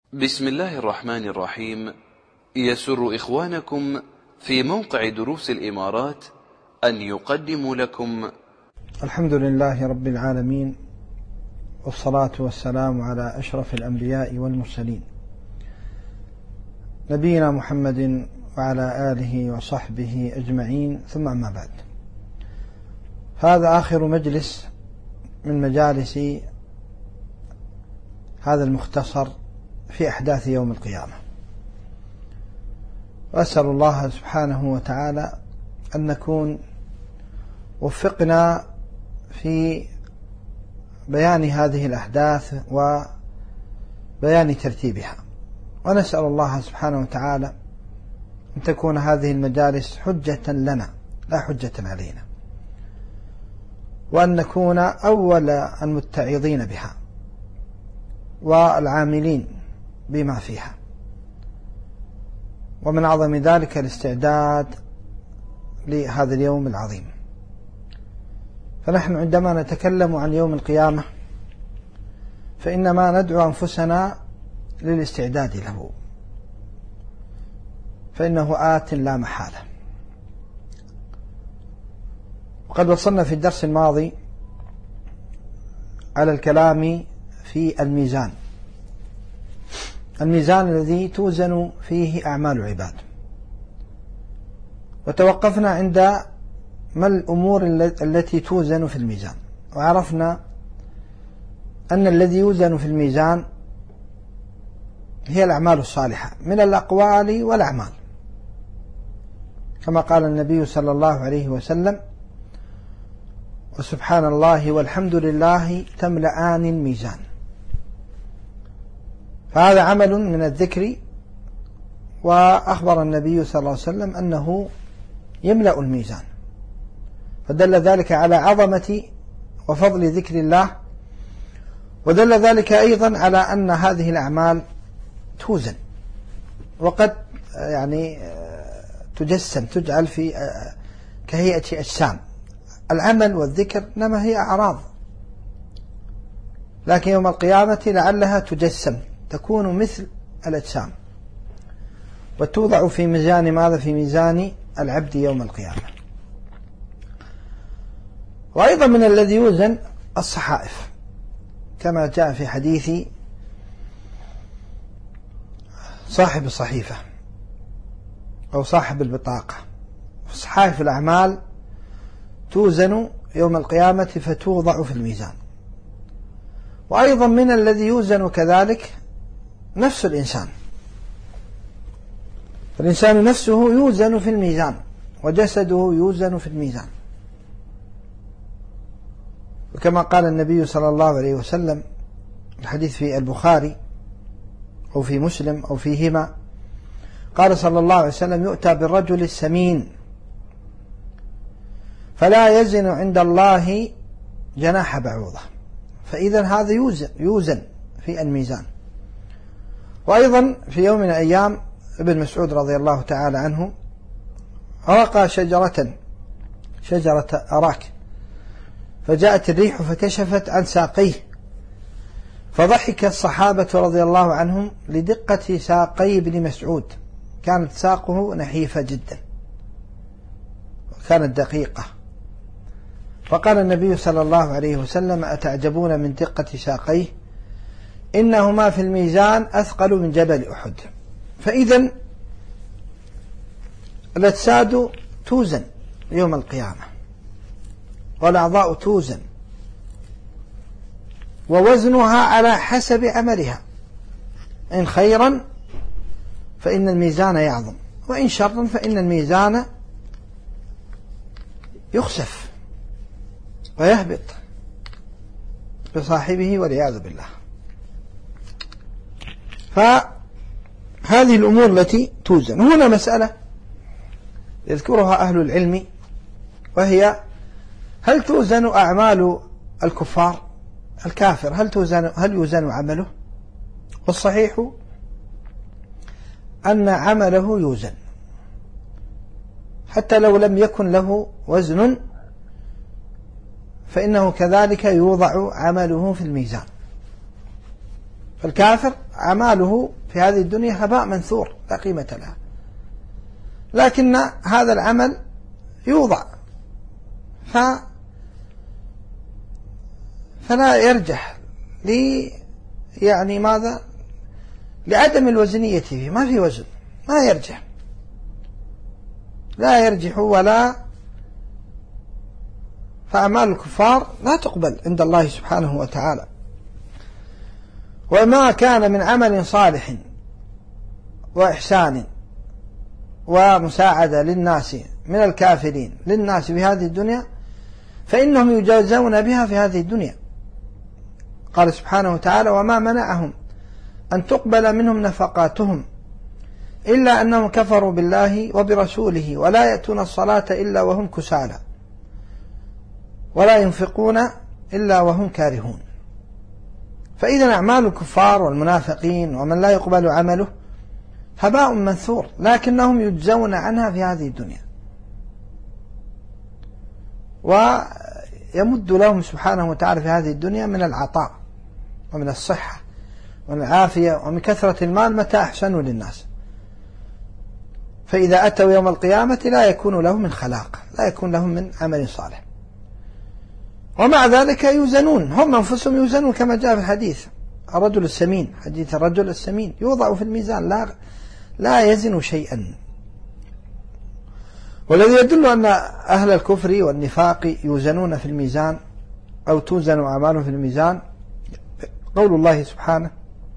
بسم الله الرحمن الرحيم. يسر إخوانكم في موقع دروس الإمارات أن يقدموا لكم الحمد لله رب العالمين، والصلاة والسلام على أشرف الأنبياء والمرسلين، نبينا محمد وعلى آله وصحبه أجمعين، ثم أما بعد. هذا آخر مجلس من مجالس هذا المختصر في أحداث يوم القيامة، وأسأل الله سبحانه وتعالى أن نكون وفقنا في بيان هذه الأحداث وبيان ترتيبها، ونسأل الله سبحانه وتعالى أن تكون هذه المجالس حجة لنا لا حجة علينا، وأن نكون أول المتعظين بها والعاملين بما فيها، ومن أعظم ذلك الاستعداد لهذا اليوم العظيم. فنحن عندما نتكلم عن يوم القيامة فإنما ندعو أنفسنا للاستعداد له، فإنه آت لا محالة. وقد وصلنا في الدرس الماضي على الكلام في الميزان الذي توزن فيه أعمال العباد، وتوقفنا عند ما الأمور التي توزن في الميزان، وعرفنا أن الذي يوزن في الميزان هي الأعمال الصالحة من الأقوال والأعمال، كما قال النبي صلى الله عليه وسلم: وسبحان الله والحمد لله تملأان الميزان. فهذا عمل من الذكر، وأخبر النبي صلى الله عليه وسلم أنه يملأ الميزان، فدل ذلك على عظمة وفضل ذكر الله، ودل ذلك أيضا على أن هذه الأعمال توزن، وقد تجسم، تجعل في كهيئة أجسام. العمل والذكر إنما هي أعراض، لكن يوم القيامة لعلها تجسم، تكون مثل الأجسام، وتوضع في ميزان ماذا؟ في ميزان العبد يوم القيامة. وأيضا من الذي يوزن الصحائف، كما جاء في حديث صاحب الصحيفة أو صاحب البطاقة. صحائف الأعمال توزن يوم القيامة فتوضع في الميزان. وأيضا من الذي يوزن كذلك نفس الإنسان، فالإنسان نفسه يوزن في الميزان، وجسده يوزن في الميزان، وكما قال النبي صلى الله عليه وسلم، الحديث في البخاري أو في مسلم أو فيهما، قال صلى الله عليه وسلم: يؤتى بالرجل السمين فلا يزن عند الله جناح بعوضة. فإذا هذا يوزن في الميزان. وأيضا في يوم من الأيام ابن مسعود رضي الله تعالى عنه رقى شجرة أراك، فجاءت الريح فكشفت عن ساقيه، فضحك الصحابة رضي الله عنهم لدقة ساقي ابن مسعود، كانت ساقه نحيفة جدا وكانت دقيقة. فقال النبي صلى الله عليه وسلم: أتعجبون من دقة ساقيه؟ إنهما في الميزان أثقل من جبل أحد. فإذا الأجساد توزن يوم القيامة، والأعضاء توزن، ووزنها على حسب عملها، إن خيرا فإن الميزان يعظم، وإن شرا فإن الميزان يخسف ويهبط بصاحبه والعياذ بالله. فهذه الأمور التي توزن. هنا مسألة يذكرها أهل العلم، وهي: هل توزن أعمال الكفار؟ الكافر هل يوزن عمله؟ والصحيح أن عمله يوزن، حتى لو لم يكن له وزن فإنه كذلك يوضع عمله في الميزان. فالكافر أعماله في هذه الدنيا هباء منثور لا قيمة لها، لكن هذا العمل يوضع فلا يرجح يعني ماذا؟ لعدم الوزنية فيه، ما في وزن، ما يرجح، لا يرجح ولا. فأعمال الكفار لا تقبل عند الله سبحانه وتعالى. وما كان من عمل صالح وإحسان ومساعدة للناس من الكافرين للناس في هذه الدنيا فإنهم يجازون بها في هذه الدنيا. قال سبحانه وتعالى: وما منعهم أن تقبل منهم نفقاتهم إلا أنهم كفروا بالله وبرسوله ولا يأتون الصلاة إلا وهم كسالى ولا ينفقون إلا وهم كارهون. فإذا أعمال الكفار والمنافقين ومن لا يقبل عمله هباء منثور، لكنهم يجزون عنها في هذه الدنيا، ويمد لهم سبحانه وتعالى في هذه الدنيا من العطاء ومن الصحة ومن العافية ومن كثرة المال متى أحسنوا للناس. فإذا أتوا يوم القيامة لا يكون لهم من خلاق، لا يكون لهم من عمل صالح، ومع ذلك يوزنون، هم أنفسهم يوزنون كما جاء في الحديث الرجل السمين، حديث الرجل السمين يوضع في الميزان لا يزن شيئا. والذي يدل أن أهل الكفر والنفاق يوزنون في الميزان أو توزن أعمالهم في الميزان قول الله سبحانه: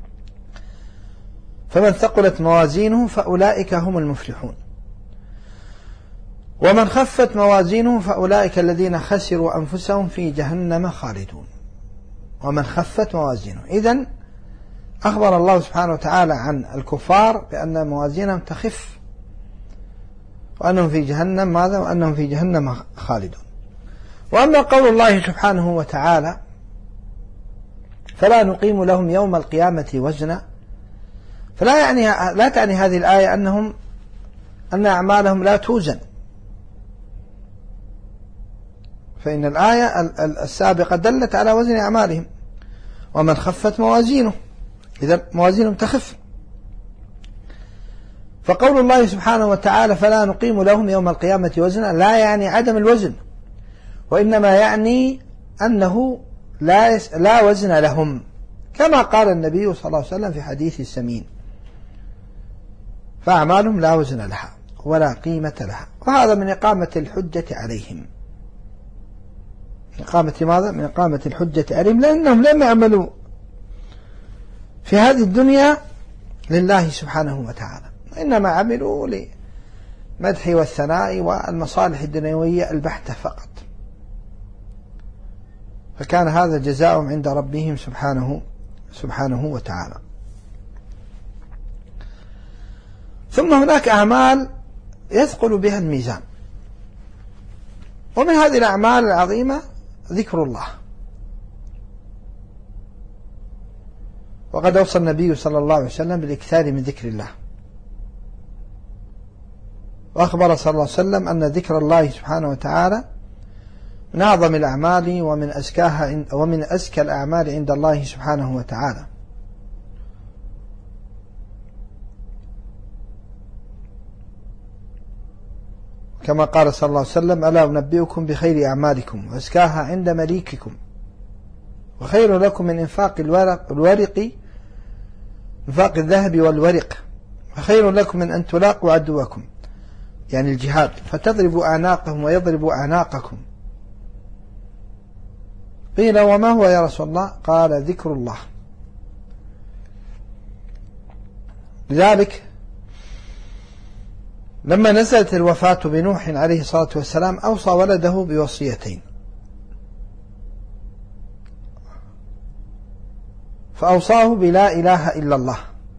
فمن ثقلت موازينه فأولئك هم المفلحون ومن خفت موازينه فأولئك الذين خسروا أنفسهم في جهنم خالدون. ومن خفت موازينه، إذن أخبر الله سبحانه وتعالى عن الكفار بأن موازينهم تخف وأنهم في جهنم ماذا؟ وأنهم في جهنم خالدون. وأما قول الله سبحانه وتعالى: فلا نقيم لهم يوم القيامة وزنا، لا تعني هذه الآية أن أعمالهم لا توزن، فإن الآية السابقة دلت على وزن أعمالهم. ومن خفت موازينه، إذا موازينهم تخف. فقول الله سبحانه وتعالى: فلا نقيم لهم يوم القيامة وزنا، لا يعني عدم الوزن، وإنما يعني أنه لا وزن لهم، كما قال النبي صلى الله عليه وسلم في حديث السمين: فأعمالهم لا وزن لها ولا قيمة لها. وهذا من إقامة الحجة عليهم. إقامة ماذا؟ من إقامة الحجة عليهم، لأنهم لم يعملوا في هذه الدنيا لله سبحانه وتعالى، إنما عملوا لمدح والثناء والمصالح الدنيوية البحتة فقط، فكان هذا جزاؤهم عند ربهم سبحانه وتعالى. ثم هناك أعمال يثقل بها الميزان، ومن هذه الأعمال العظيمة ذكر الله. وقد أوصى النبي صلى الله عليه وسلم بالإكثار من ذكر الله، وأخبر صلى الله عليه وسلم أن ذكر الله سبحانه وتعالى من أعظم الأعمال ومن أزكى الأعمال عند الله سبحانه وتعالى. كما قال صلى الله عليه وسلم: ألا أنبئكم بخير أعمالكم وأزكاها عند مليككم وخير لكم من إنفاق إنفاق الذهب والورق، وخير لكم من أن تلاقوا عدوكم، يعني الجهاد، فتضربوا أعناقهم ويضربوا أعناقكم. قيل: وما هو يا رسول الله؟ قال: ذكر الله. لذلك لما نزلت الوفاة بنوح عليه الصلاة والسلام أوصى ولده بوصيتين، فأوصاه بلا إله إلا الله،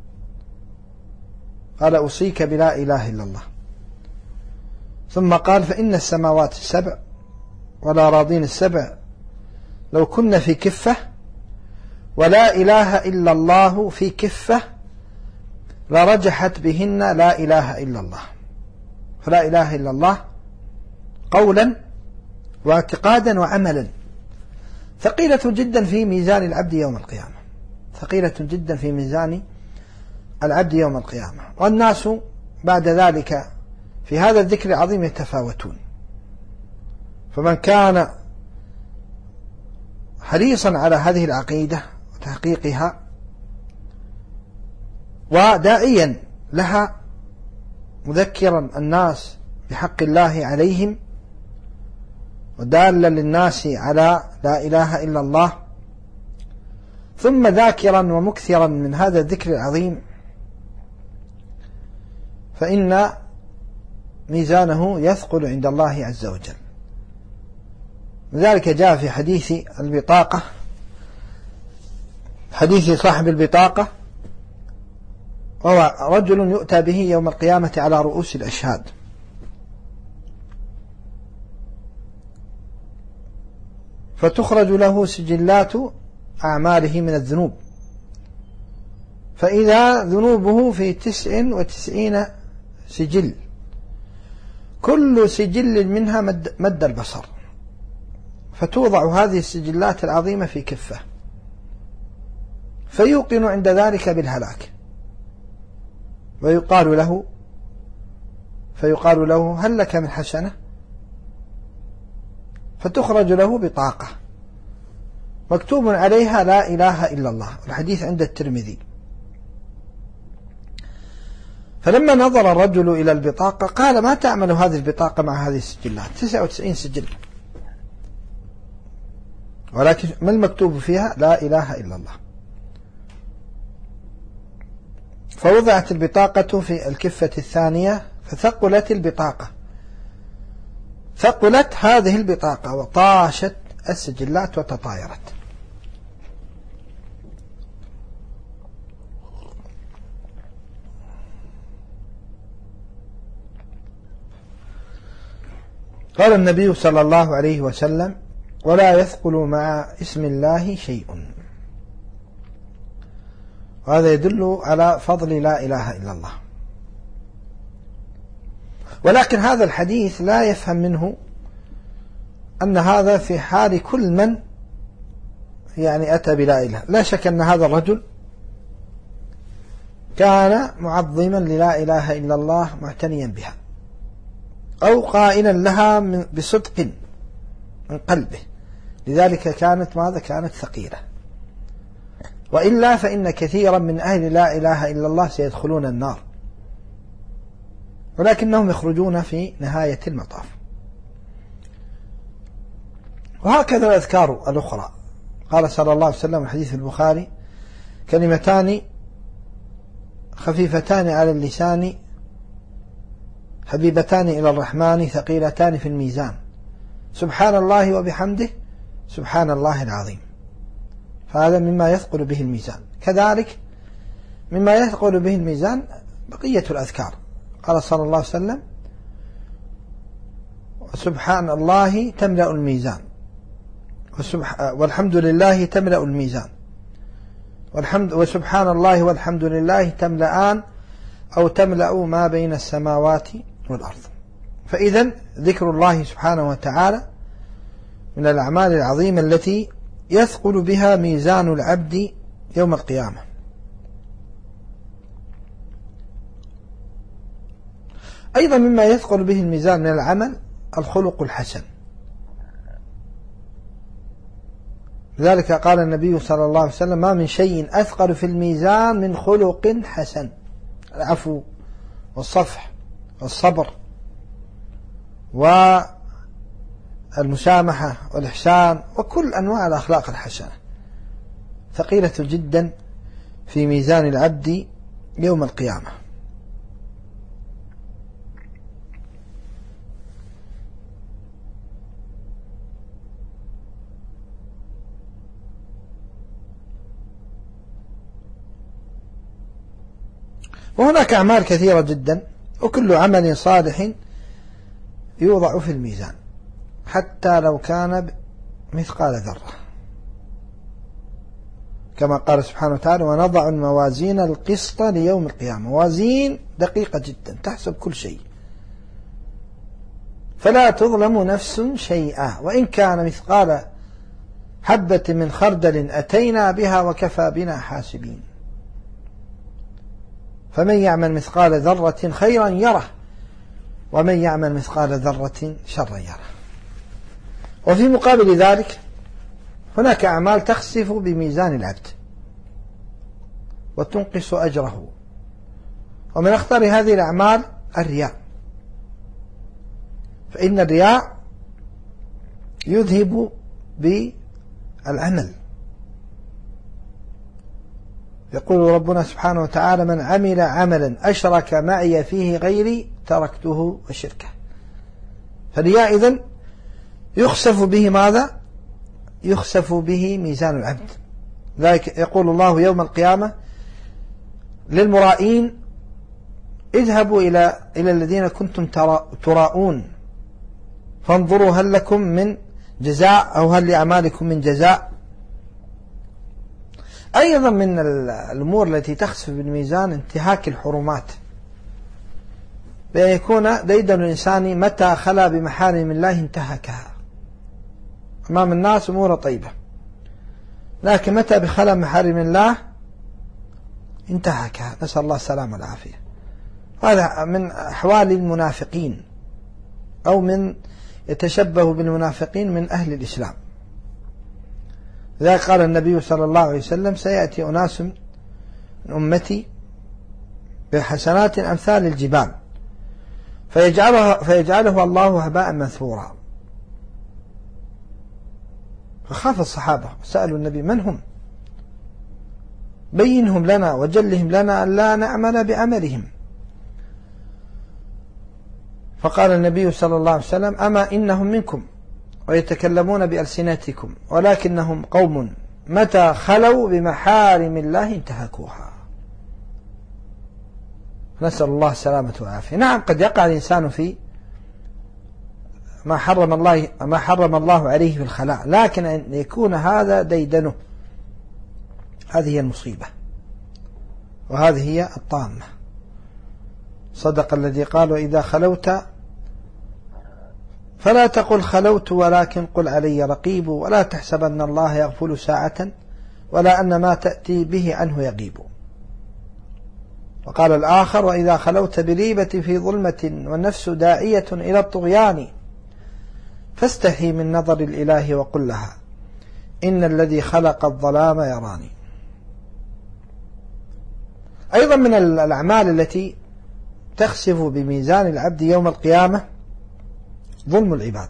قال: أوصيك بلا إله إلا الله. ثم قال: فإن السماوات السبع والأراضين السبع لو كن في كفة ولا إله إلا الله في كفة لرجحت بهن لا إله إلا الله. فلا إله إلا الله قولا واعتقادا وعملا ثقيلة جدا في ميزان العبد يوم القيامة، ثقيلة جدا في ميزان العبد يوم القيامة. والناس بعد ذلك في هذا الذكر العظيم يتفاوتون، فمن كان حريصا على هذه العقيدة وتحقيقها وداعيا لها مذكرا الناس بحق الله عليهم ودالا للناس على لا إله إلا الله، ثم ذاكرا ومكثرا من هذا الذكر العظيم، فإن ميزانه يثقل عند الله عز وجل. لذلك جاء في حديث البطاقة، حديث صاحب البطاقة، وهو رجل يؤتى به يوم القيامة على رؤوس الأشهاد، فتخرج له سجلات أعماله من الذنوب، فإذا ذنوبه في 99 سجل، كل سجل منها مد البصر، فتوضع هذه السجلات العظيمة في كفة، فيوقن عند ذلك بالهلاك، فيقال له هل لك من حسنة؟ فتخرج له بطاقة مكتوب عليها لا إله إلا الله، الحديث عند الترمذي. فلما نظر الرجل إلى البطاقة قال ما تعمل هذه البطاقة مع هذه السجلات؟ 99 سجل، ولكن ما المكتوب فيها؟ لا إله إلا الله. فوضعت البطاقة في الكفة الثانية فثقلت البطاقة، ثقلت هذه البطاقة وطاشت السجلات وتطايرت. قال النبي صلى الله عليه وسلم ولا يثقل مع اسم الله شيء. وهذا يدل على فضل لا إله إلا الله. ولكن هذا الحديث لا يفهم منه أن هذا في حال كل من أتى بلا إله. لا شك أن هذا الرجل كان معظما للا إله إلا الله معتنيا بها أو قائلا لها بصدق من قلبه، لذلك كانت ثقيلة. وإلا فإن كثيرا من أهل لا إله إلا الله سيدخلون النار، ولكنهم يخرجون في نهاية المطاف. وهكذا الأذكار الأخرى. قال صلى الله عليه وسلم الحديث البخاري كلمتان خفيفتان على اللسان حبيبتان إلى الرحمن ثقيلتان في الميزان، سبحان الله وبحمده سبحان الله العظيم. فهذا مما يثقل به الميزان. كذلك مما يثقل به الميزان بقية الأذكار. قال صلى الله عليه وسلم سبحان الله تملأ الميزان، والحمد لله تملأ الميزان، وسبحان الله والحمد لله تملأان أو تملأ ما بين السماوات والأرض. فإذا ذكر الله سبحانه وتعالى من الأعمال العظيمة التي يثقل بها ميزان العبد يوم القيامة. أيضا مما يثقل به الميزان من العمل الخلق الحسن. لذلك قال النبي صلى الله عليه وسلم ما من شيء أثقل في الميزان من خلق حسن، العفو والصفح والصبر والمسامحة والإحسان وكل أنواع الأخلاق الحسنة ثقيلة جدا في ميزان العبد يوم القيامة. وهناك أعمال كثيرة جدا، وكل عمل صالح يوضع في الميزان حتى لو كان مثقال ذرة، كما قال سبحانه وتعالى ونضع الموازين القسط ليوم القيامة. موازين دقيقة جدا تحسب كل شيء، فلا تظلم نفس شيئا وإن كان مثقال حبة من خردل أتينا بها وكفى بنا حاسبين. فمن يعمل مثقال ذرة خيرا يره ومن يعمل مثقال ذرة شرا يره. وفي مقابل ذلك هناك أعمال تخسف بميزان العبد وتنقص أجره، ومن أخطر هذه الأعمال الرياء، فإن الرياء يذهب بالعمل. يقول ربنا سبحانه وتعالى: من عمل عملا أشرك معي فيه غيري تركته وشركه. فالرياء إذن يخسف به ماذا؟ يخسف به ميزان العبد. ذلك يقول الله يوم القيامة للمرائين: اذهبوا إلى الذين كنتم تراءون فانظروا هل لكم من جزاء أو هل لأعمالكم من جزاء. أيضا من الأمور التي تخسف بالميزان انتهاك الحرمات، بأن يكون ديدن الإنسان متى خلا بمحارم الله انتهكها أمام الناس أمور طيبة، لكن متى بخلا محارم الله انتهكها، نسأل الله السلامة والعافية. هذا من أحوال المنافقين أو من يتشبه بالمنافقين من أهل الإسلام. لذلك قال النبي صلى الله عليه وسلم: سيأتي أناس من أمتي بحسنات أمثال الجبال فيجعله الله هباء منثورا. فخاف الصحابة وسألوا النبي: من هم؟ بينهم لنا وجلهم لنا أن لا نعمل بعملهم. فقال النبي صلى الله عليه وسلم: أما إنهم منكم ويتكلمون بألسنتكم ولكنهم قوم متى خلوا بمحارم الله انتهكوها. نسأل الله السلامة والعافية. نعم، قد يقع الإنسان في ما حرم الله عليه في الخلاء، لكن أن يكون هذا ديدنه، هذه هي المصيبة وهذه هي الطامة. صدق الذي قال: وإذا خلوت فلا تقل خلوت ولكن قل علي رقيب، ولا تحسبن الله يغفل ساعة ولا أن ما تأتي به عنه يغيب. وقال الآخر: وإذا خلوت بريبة في ظلمة والنفس داعية إلى الطغيان فاستحي من نظر الإله وقل لها إن الذي خلق الظلام يراني. أيضا من الأعمال التي تخسف بميزان العبد يوم القيامة ظلم العباد.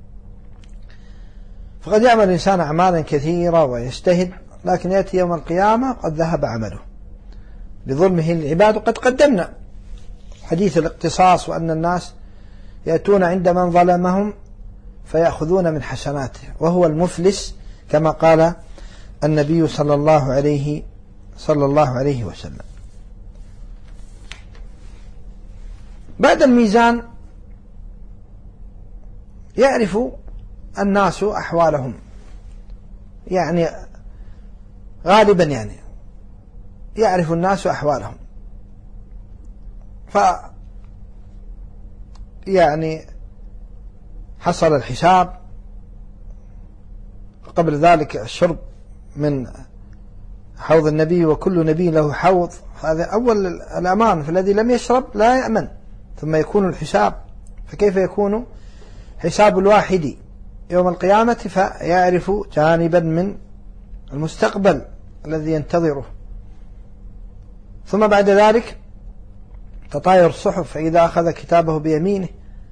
فقد يعمل الإنسان أعمالا كثيرة ويجتهد، لكن يأتي يوم القيامة قد ذهب عمله بظلمه للعباد. وقد قدمنا حديث الاقتصاص، وأن الناس يأتون عند من ظلمهم فيأخذون من حسناته وهو المفلس، كما قال النبي صلى الله عليه وسلم. بعد الميزان يعرف الناس أحوالهم، يعني غالبا يعرف الناس أحوالهم. حصل الحساب، قبل ذلك الشرب من حوض النبي وكل نبي له حوض، هذا أول الأمان، فالذي لم يشرب لا يأمن. ثم يكون الحساب، فكيف يكون حساب الواحد يوم القيامة؟ فيعرف جانبا من المستقبل الذي ينتظره. ثم بعد ذلك تطاير الصحف، فإذا أخذ كتابه بيمينه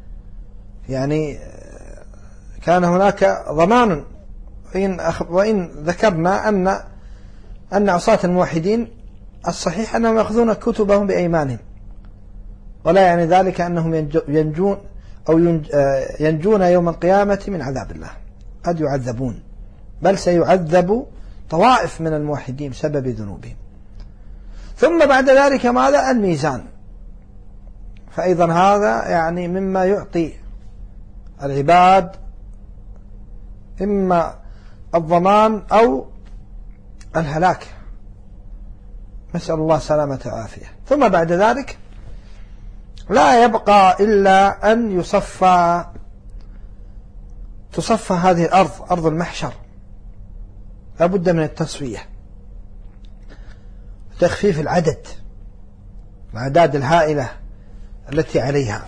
كان هناك ضمان. وإن ذكرنا أن عصاة الموحدين الصحيح أنهم يأخذون كتبهم بأيمانهم، ولا يعني ذلك أنهم ينجون أو ينجون يوم القيامة من عذاب الله، قد يعذبون، بل سيعذب طوائف من الموحدين بسبب ذنوبهم. ثم بعد ذلك ماذا؟ الميزان. فأيضا هذا مما يعطي العباد إما الضمان أو الهلاك، نسأل الله السلامة والعافية. ثم بعد ذلك لا يبقى إلا أن تصفى هذه الأرض، أرض المحشر، لا بد من التصفية، تخفيف الأعداد الهائلة التي عليها.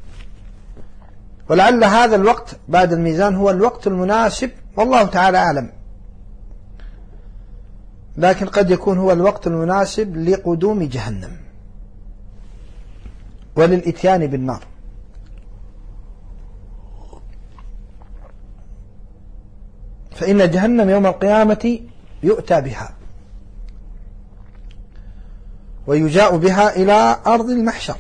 ولعل هذا الوقت بعد الميزان هو الوقت المناسب، والله تعالى أعلم، لكن قد يكون هو الوقت المناسب لقدوم جهنم وللإتيان بالنار. فإن جهنم يوم القيامة يؤتى بها ويجاء بها إلى أرض المحشر،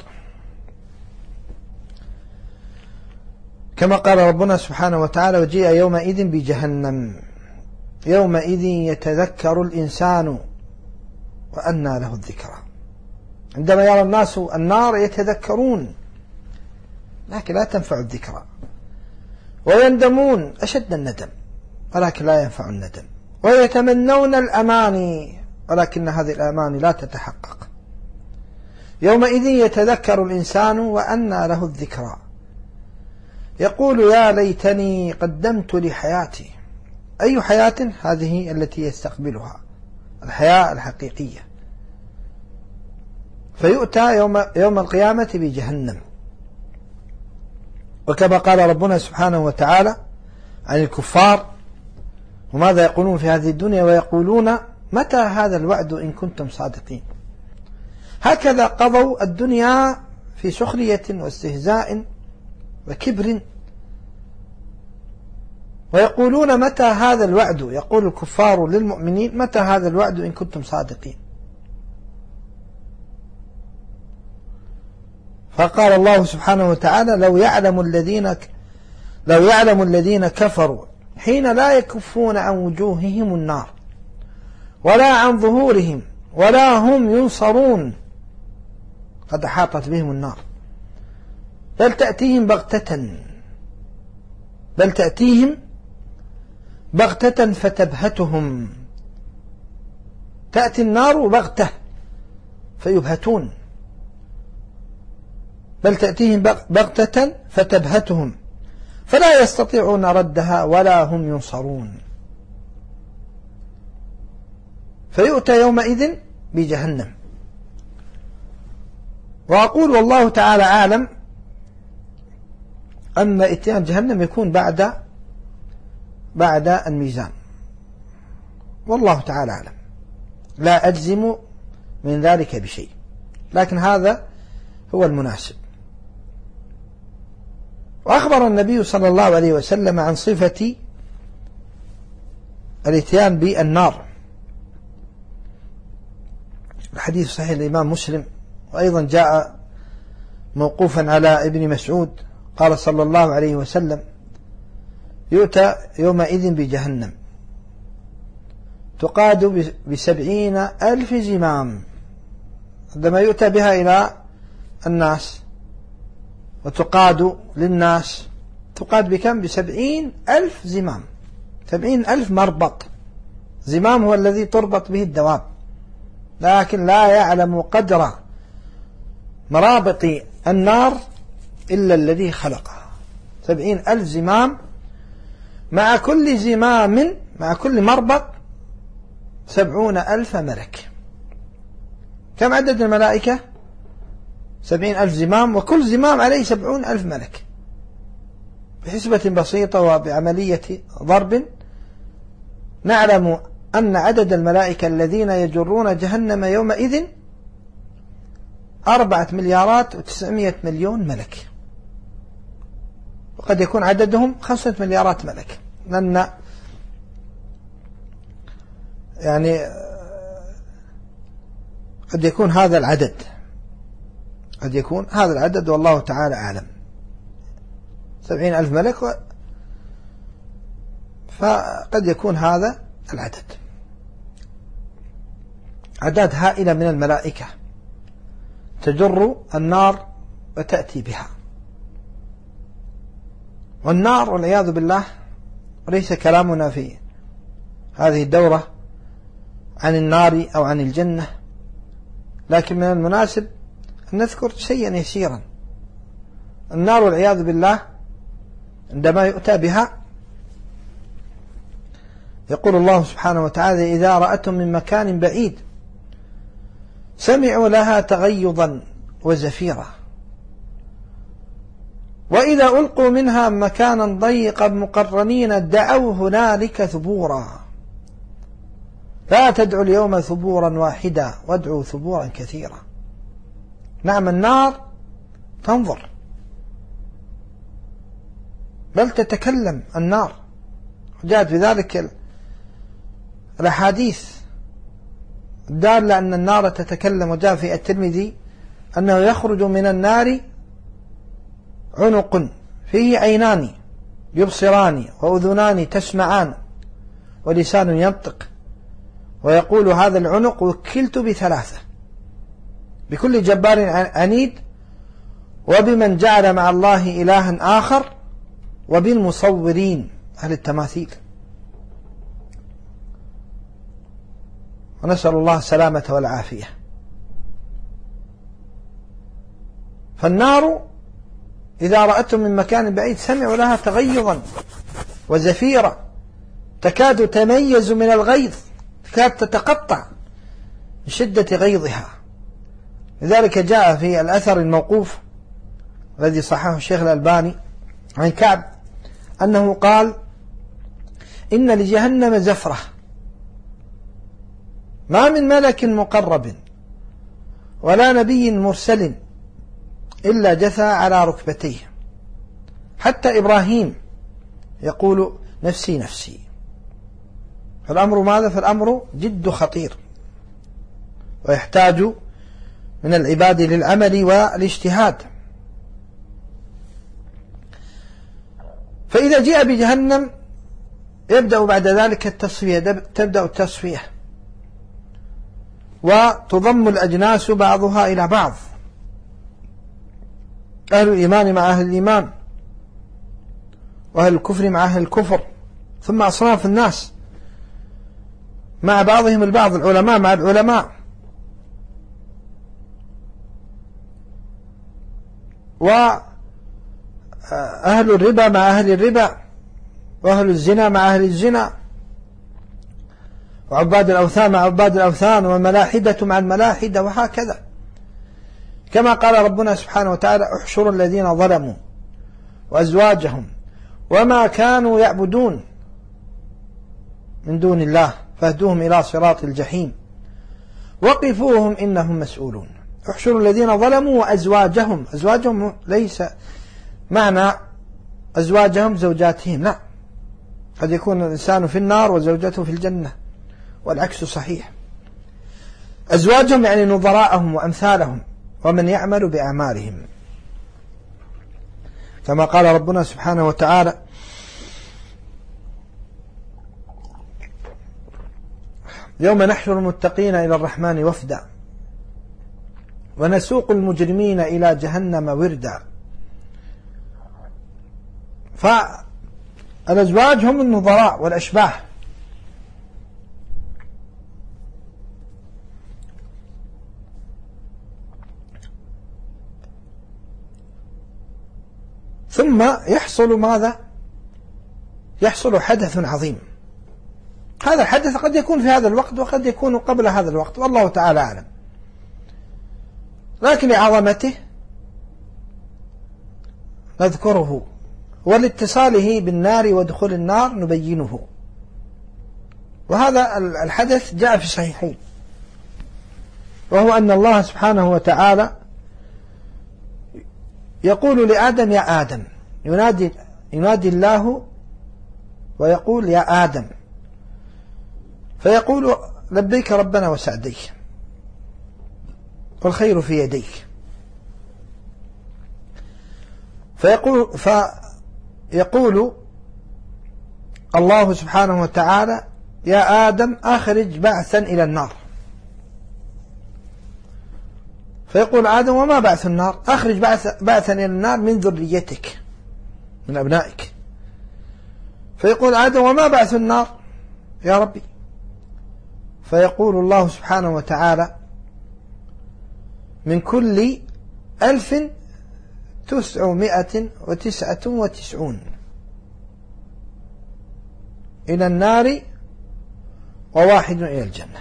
كما قال ربنا سبحانه وتعالى: وجيء يومئذ بجهنم يومئذ يتذكر الإنسان وأنى له الذكرى. عندما يرى الناس النار يتذكرون، لكن لا تنفع الذكرى، ويندمون أشد الندم، ولكن لا ينفع الندم، ويتمنون الأماني، ولكن هذه الأماني لا تتحقق. يومئذ يتذكر الإنسان وأنى له الذكرى، يقول: يا ليتني قدمت لحياتي. أي حياة؟ هذه التي يستقبلها، الحياة الحقيقية. فيؤتى يوم القيامة بجهنم. وكما قال ربنا سبحانه وتعالى عن الكفار: وماذا يقولون في هذه الدنيا ويقولون متى هذا الوعد إن كنتم صادقين. هكذا قضوا الدنيا في سخرية واستهزاء وكبر، ويقولون متى هذا الوعد، يقول الكفار للمؤمنين: متى هذا الوعد إن كنتم صادقين. فقال الله سبحانه وتعالى: لو يعلم الذين كفروا حين لا يكفون عن وجوههم النار ولا عن ظهورهم ولا هم ينصرون، قد أحاطت بهم النار، بل تأتيهم بغتة فتبهتهم. تأتي النار بغتة فيبهتون، بل تأتيهم بغتة فتبهتهم فلا يستطيعون ردها ولا هم ينصرون. فيؤتى يومئذ بجهنم. وأقول والله تعالى أعلم أن إتيان جهنم يكون بعد الميزان، والله تعالى أعلم، لا أجزم من ذلك بشيء، لكن هذا هو المناسب. وأخبر النبي صلى الله عليه وسلم عن صفة الإتيان بالنار، الحديث صحيح الإمام مسلم، وأيضا جاء موقوفا على ابن مسعود قال صلى الله عليه وسلم: يؤتى يومئذ بجهنم تقاد ب70,000 زمام. عندما يؤتى بها إلى الناس وتقاد للناس، تقاد بكم؟ ب70,000 زمام، 70,000 مربط. زمام هو الذي تربط به الدواب، لكن لا يعلم قدر مرابط النار إلا الذي خلقها. 70,000 زمام، مع كل زمام، مع كل مربط 70,000 ملك. كم عدد الملائكة؟ 70,000 زمام، وكل زمام عليه 70,000 ملك. بحسبة بسيطة وبعملية ضرب نعلم أن عدد الملائكة الذين يجرون جهنم يومئذ 4,900,000,000 ملك، وقد يكون عددهم 5 مليارات ملك، لأن يعني قد يكون هذا العدد، قد يكون هذا العدد، والله تعالى أعلم. 70,000 ملك، فقد يكون هذا العدد. أعداد هائلة من الملائكة تجر النار وتأتي بها. والنار والعياذ بالله، وليس كلامنا في هذه الدورة عن النار أو عن الجنة، لكن من المناسب أن نذكر شيئا يسيرا. النار والعياذ بالله عندما يؤتى بها يقول الله سبحانه وتعالى: إذا رأتهم من مكان بعيد سمعوا لها تغيظا وزفيرا، وإذا ألقوا منها مكانا ضيقا مقرنين دعوا هنالك ثبورا، لا تدعوا اليوم ثبورا واحدا وادعوا ثبورا كثيرا. نعم، النار تنظر بل تتكلم النار، جاءت بذلك الأحاديث الدالة أن النار تتكلم. وجاء في الترمذي أنه يخرج من النار عنق فيه عينان يبصران وأذنان تسمعان ولسان ينطق، ويقول هذا العنق: وكلت بثلاثة، بكل جبار عنيد، وبمن جعل مع الله إلها آخر، وبالمصورين أهل التماثيل. ونسأل الله السلامة والعافية. فالنار إذا رأتهم من مكان بعيد سمعوا لها تغيظا وزفيرا، تكاد تميز من الغيظ، تكاد تتقطع من شدة غيظها. لذلك جاء في الأثر الموقوف الذي صححه الشيخ الألباني عن كعب أنه قال: إن لجهنم زفرة ما من ملك مقرب ولا نبي مرسل إلا جثى على ركبتيه، حتى إبراهيم يقول: نفسي نفسي. فالأمر ماذا؟ فالأمر جد خطير، ويحتاج من العباد للعمل والاجتهاد. فإذا جاء بجهنم يبدأ بعد ذلك التصفية، تبدأ التصفية، وتضم الأجناس بعضها إلى بعض، أهل الإيمان مع أهل الإيمان، وأهل الكفر مع أهل الكفر، ثم أصناف الناس مع بعضهم البعض، العلماء مع العلماء، وأهل الربا مع أهل الربا، وأهل الزنا مع أهل الزنا، وعباد الأوثان مع عباد الأوثان، والملاحدة مع الملاحدة، وهكذا. كما قال ربنا سبحانه وتعالى: احشروا الذين ظلموا وأزواجهم وما كانوا يعبدون من دون الله فاهدوهم إلى صراط الجحيم وقفوهم إنهم مسؤولون. احشروا الذين ظلموا وأزواجهم، أزواجهم ليس معنى أزواجهم زوجاتهم، لا، قد يكون الإنسان في النار وزوجته في الجنة، والعكس صحيح. أزواجهم يعني نظراءهم وأمثالهم ومن يعمل بأعمالهم، كما قال ربنا سبحانه وتعالى: يوم نحشر المتقين إلى الرحمن وفدا ونسوق المجرمين إلى جهنم وردا. فالأزواج هم النظراء والأشباه. ثم يحصل ماذا؟ يحصل حدث عظيم. هذا الحدث قد يكون في هذا الوقت وقد يكون قبل هذا الوقت، والله تعالى أعلم، لكن لعظمته نذكره، ولاتصاله بالنار ودخول النار نبينه. وهذا الحدث جاء في الصحيحين، وهو أن الله سبحانه وتعالى يقول لآدم: يا آدم، ينادي الله ويقول: يا آدم، فيقول: لبيك ربنا وسعديك والخير في يديك. فيقول الله سبحانه وتعالى: يا آدم، أخرج بعثا إلى النار. فيقول آدم: وما بعث النار؟ أخرج بعثا إلى النار من ذريتك، من أبنائك. فيقول آدم: وما بعث النار يا ربي؟ فيقول الله سبحانه وتعالى: من كل 1999 إلى النار وواحد إلى الجنة.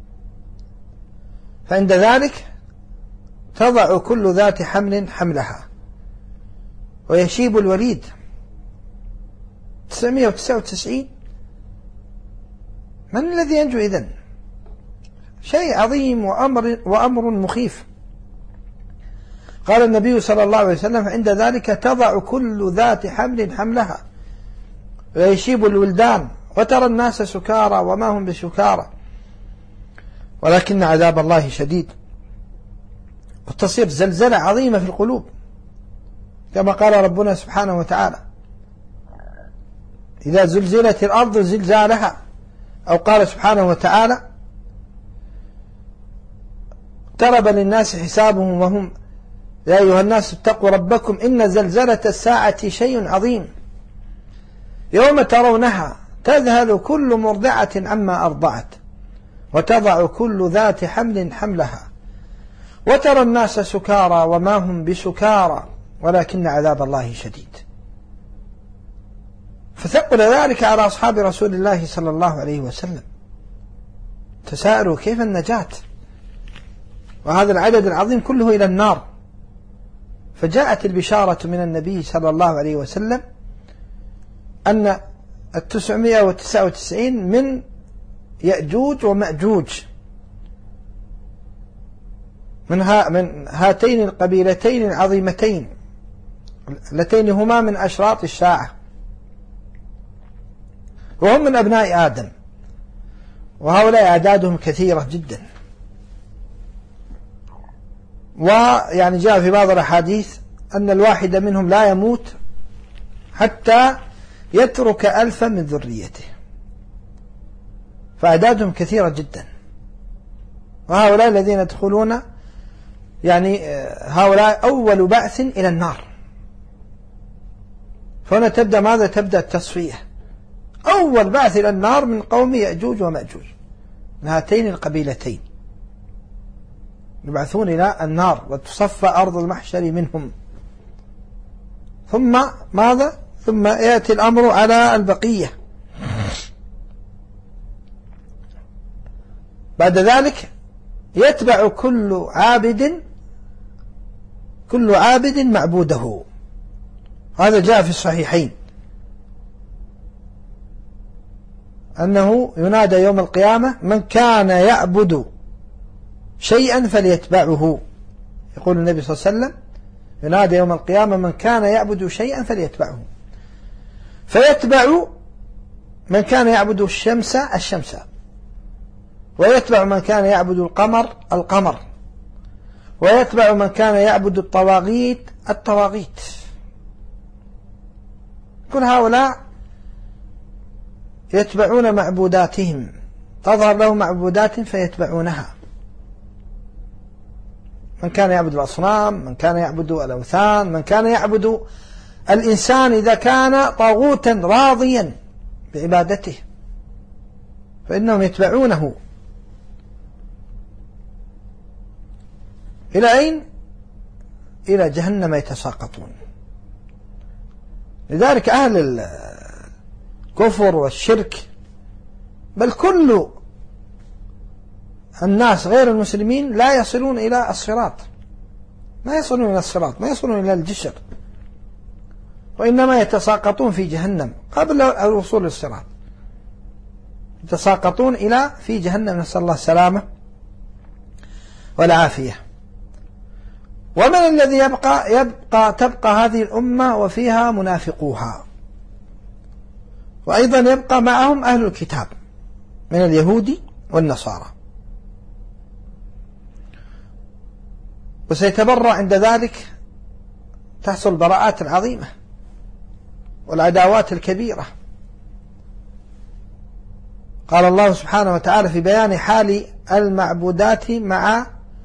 فعند ذلك تضع كل ذات حمل حملها ويشيب الوليد. 999 من الذي ينجو إذن؟ شيء عظيم وأمر مخيف. قال النبي صلى الله عليه وسلم عند ذلك تضع كل ذات حمل حملها ويشيب الولدان وترى الناس سكارى وما هم بسكارى ولكن عذاب الله شديد. وتصير زلزلة عظيمة في القلوب كما قال ربنا سبحانه وتعالى إذا زلزلت الأرض زلزالها، أو قال سبحانه وتعالى اقترب للناس حسابهم وهم يا أيها الناس اتقوا ربكم إن زلزلة الساعة شيء عظيم يوم ترونها تذهل كل مرضعة عما أرضعت وتضع كل ذات حمل حملها وترى الناس سكارى وما هم بسكارى ولكن عذاب الله شديد. فثقل ذلك على أصحاب رسول الله صلى الله عليه وسلم، تساءلوا كيف النجاة وهذا العدد العظيم كله إلى النار. فجاءت البشارة من النبي صلى الله عليه وسلم أن 999 من يأجوج ومأجوج من هاتين القبيلتين العظيمتين اللتين هما من أشراط الساعة، وهم من أبناء آدم، وهؤلاء أعدادهم كثيرة جدا. ويعني جاء في بعض الأحاديث أن الواحد منهم لا يموت حتى يترك 1000 من ذريته، فأعدادهم كثيرة جدا. وهؤلاء الذين يدخلون يعني هؤلاء أول بعث إلى النار. فهنا تبدأ ماذا؟ تبدأ التصفية، أول بعث إلى النار من قوم يأجوج ومأجوج من هاتين القبيلتين يبعثون إلى النار وتصفى أرض المحشر منهم. ثم ماذا؟ ثم يأتي الأمر على البقية. بعد ذلك يتبع كل عابد معبوده. هذا جاء في الصحيحين أنه ينادى يوم القيامة من كان يعبد شيئا فليتبعه. يقول النبي صلى الله عليه وسلم ينادى يوم القيامة من كان يعبد شيئا فليتبعه، فيتبع من كان يعبد الشمس ويتبع من كان يعبد القمر ويتبع من كان يعبد الطواغيت كل هؤلاء يتبعون معبوداتهم، تظهر لهم معبودات فيتبعونها. من كان يعبد الأصنام، من كان يعبد الأوثان، من كان يعبد الإنسان إذا كان طاغوتا راضيا بعبادته فإنهم يتبعونه. إلى أين؟ إلى جهنم يتساقطون. لذلك أهل الكفر والشرك بل كل الناس غير المسلمين لا يصلون إلى الصراط، ما يصلون إلى الجسر، وإنما يتساقطون في جهنم قبل الوصول للصراط، يتساقطون في جهنم، نسأل الله السلامة والعافية. ومن الذي تبقى هذه الأمة وفيها منافقوها، وأيضا يبقى معهم أهل الكتاب من اليهود والنصارى، وسيتبرأ عند ذلك تحصل البراءات العظيمة والعداوات الكبيرة. قال الله سبحانه وتعالى في بيان حال المعبودات مع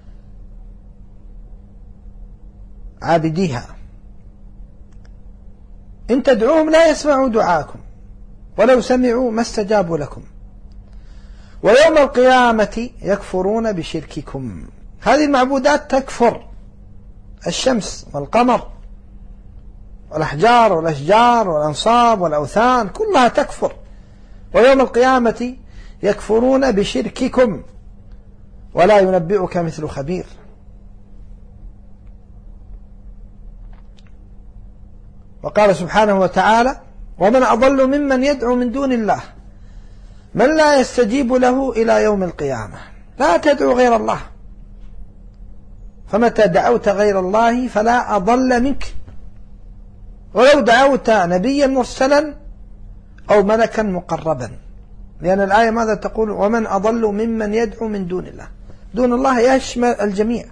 عابديها إن تدعوهم لا يسمعوا دعاءكم ولو سمعوا ما استجابوا لكم ويوم القيامة يكفرون بشرككم. هذه المعبودات تكفر، الشمس والقمر والأحجار والأشجار والأنصاب والأوثان كلها تكفر، ويوم القيامة يكفرون بشرككم ولا ينبئك مثل خبير. وقال سبحانه وتعالى: ومن أضل ممن يدعو من دون الله من لا يستجيب له إلى يوم القيامة. لا تدعو غير الله، فمتى دعوت غير الله فلا أضل منك، ولو دعوت نبيا مرسلا أو ملكا مقربا، لأن الآية ماذا تقول؟ ومن أضل ممن يدعو من دون الله. دون الله يشمل الجميع،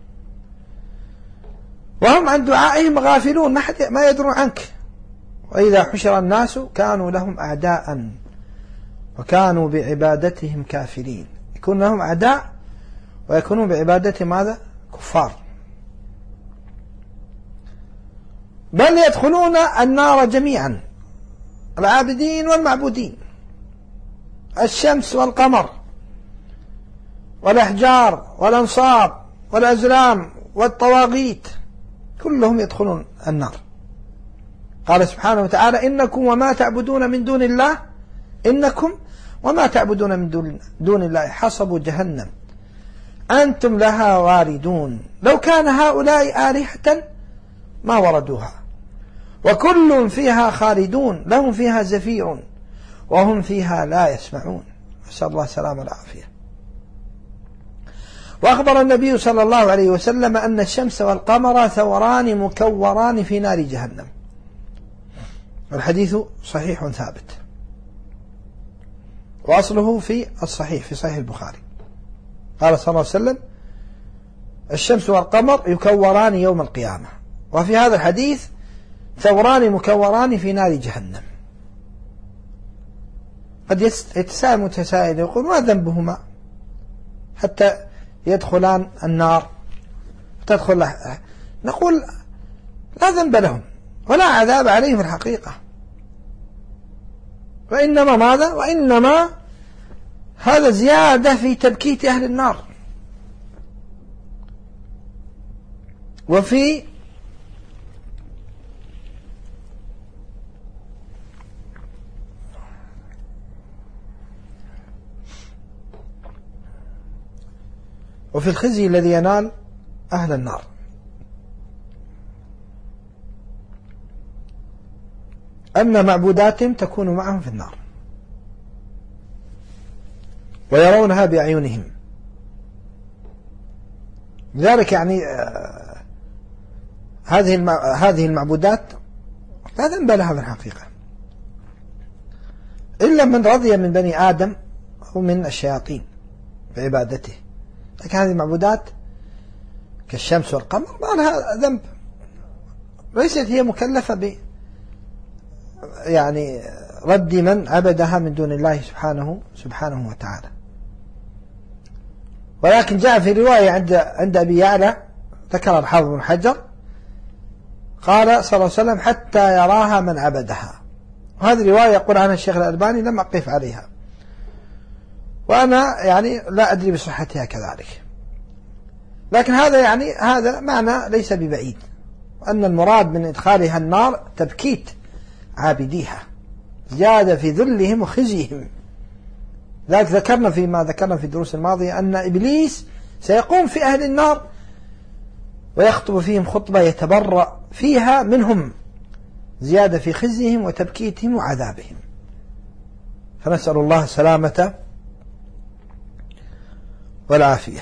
وهم عن دعائهم غافلون، ما يدرون عنك. وإذا حشر الناس كانوا لهم أعداء وكانوا بعبادتهم كافرين. يكون لهم أعداء ويكونون بعبادتهم ماذا؟ كفار. بل يدخلون النار جميعا، العابدين والمعبودين، الشمس والقمر والأحجار والأنصاب والأزلام والطواغيت، كلهم يدخلون النار. قال سبحانه وتعالى: إنكم وما تعبدون من دون الله إنكم وما تعبدون من دون الله حصب جهنم أنتم لها واردون لو كان هؤلاء آلهة ما وردوها وكل فيها خالدون لهم فيها زفير وهم فيها لا يسمعون. نسأل الله السلامة والعافية. وأخبر النبي صلى الله عليه وسلم أن الشمس والقمر ثوران مكوران في نار جهنم. الحديث صحيح ثابت، وأصله في الصحيح في صحيح البخاري. قال صلى الله عليه وسلم: الشمس والقمر يكوران يوم القيامة. وفي هذا الحديث: ثوران مكوران في نار جهنم. قد يتساءل متسائل يقول: ما ذنبهما حتى يدخلان النار تدخل؟ نقول: لا ذنب لهم ولا عذاب عليهم الحقيقة، وإنما ماذا؟ وإنما هذا زيادة في تبكيت أهل النار. وفي الخزي الذي ينال أهل النار. أن معبوداتهم تكون معهم في النار ويرونها بأعينهم. لذلك يعني هذه المعبودات لا ذنب لها في الحقيقة إلا من رضي من بني آدم أو من الشياطين بعبادته. لكن هذه المعبودات كالشمس والقمر ما لها ذنب، ليست هي مكلفة ب يعني رد من عبدها من دون الله سبحانه وتعالى. ولكن جاء في رواية عند أبي يعلى ذكر الحافظ بن حجر قال صلى الله عليه وسلم: حتى يراها من عبدها. وهذه رواية يقول عنها الشيخ الألباني لم أقف عليها، وأنا يعني لا أدري بصحتها كذلك، لكن هذا معنى ليس ببعيد، أن المراد من إدخالها النار تبكيت عابديها، زيادة في ذلهم وخزيهم. ذلك ذكرنا في الدروس الماضية أن إبليس سيقوم في أهل النار ويخطب فيهم خطبة يتبرأ فيها منهم، زيادة في خزيهم وتبكيتهم وعذابهم. فنسأل الله السلامة والعافية.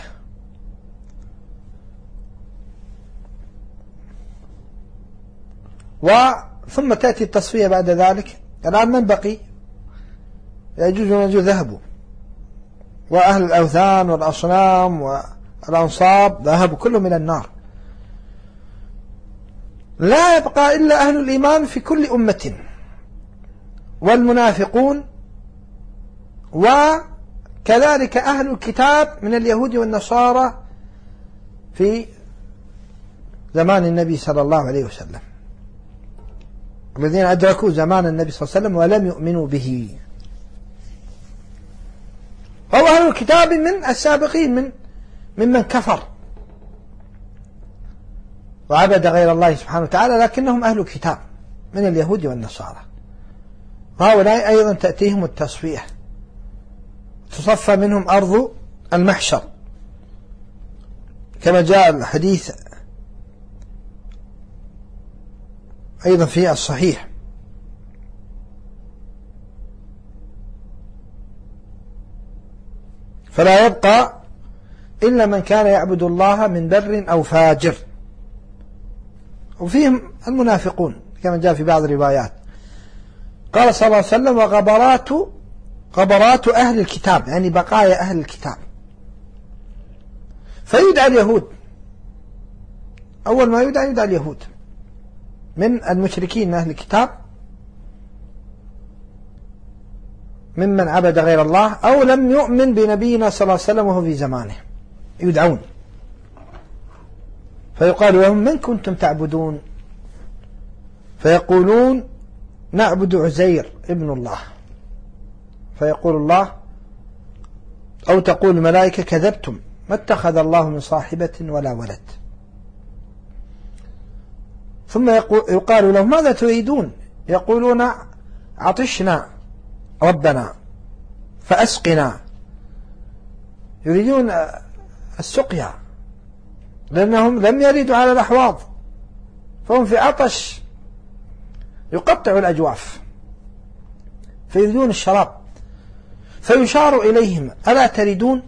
ثم تأتي التصفية بعد ذلك. الآن من بقي؟ يجوز وماجوج ذهبوا، وأهل الأوثان والأصنام والأنصاب ذهبوا كلهم إلى النار. لا يبقى إلا أهل الإيمان في كل أمة، والمنافقون، وكذلك أهل الكتاب من اليهود والنصارى في زمان النبي صلى الله عليه وسلم، الذين أدركوا زمان النبي صلى الله عليه وسلم ولم يؤمنوا به. أو أهل الكتاب من السابقين ممن كفر وعبد غير الله سبحانه وتعالى، لكنهم أهل الكتاب من اليهود والنصارى. وهؤلاء أيضا تأتيهم التصفية، تصفى منهم أرض المحشر، كما جاء الحديث أيضا في الصحيح. فلا يبقى إلا من كان يعبد الله من بر أو فاجر، وفيهم المنافقون كما جاء في بعض الروايات. قال صلى الله عليه وسلم: وغبرات أهل الكتاب، يعني بقايا أهل الكتاب. فيدعى اليهود، أول ما يدعى اليهود من المشركين أهل الكتاب، ممن عبد غير الله أو لم يؤمن بنبينا صلى الله عليه وسلم وهو في زمانه، يدعون. فيقال لهم: من كنتم تعبدون؟ فيقولون: نعبد عزير ابن الله. فيقول الله أو تقول الملائكة: كذبتم، ما اتخذ الله من صاحبة ولا ولد. ثم يقال لهم: ماذا تريدون؟ يقولون: عطشنا ربنا فأسقنا. يريدون السقيا، لأنهم لم يردوا على الأحواض، فهم في عطش يقطع الأجواف، فيريدون الشراب. فيشار إليهم: ألا تردون؟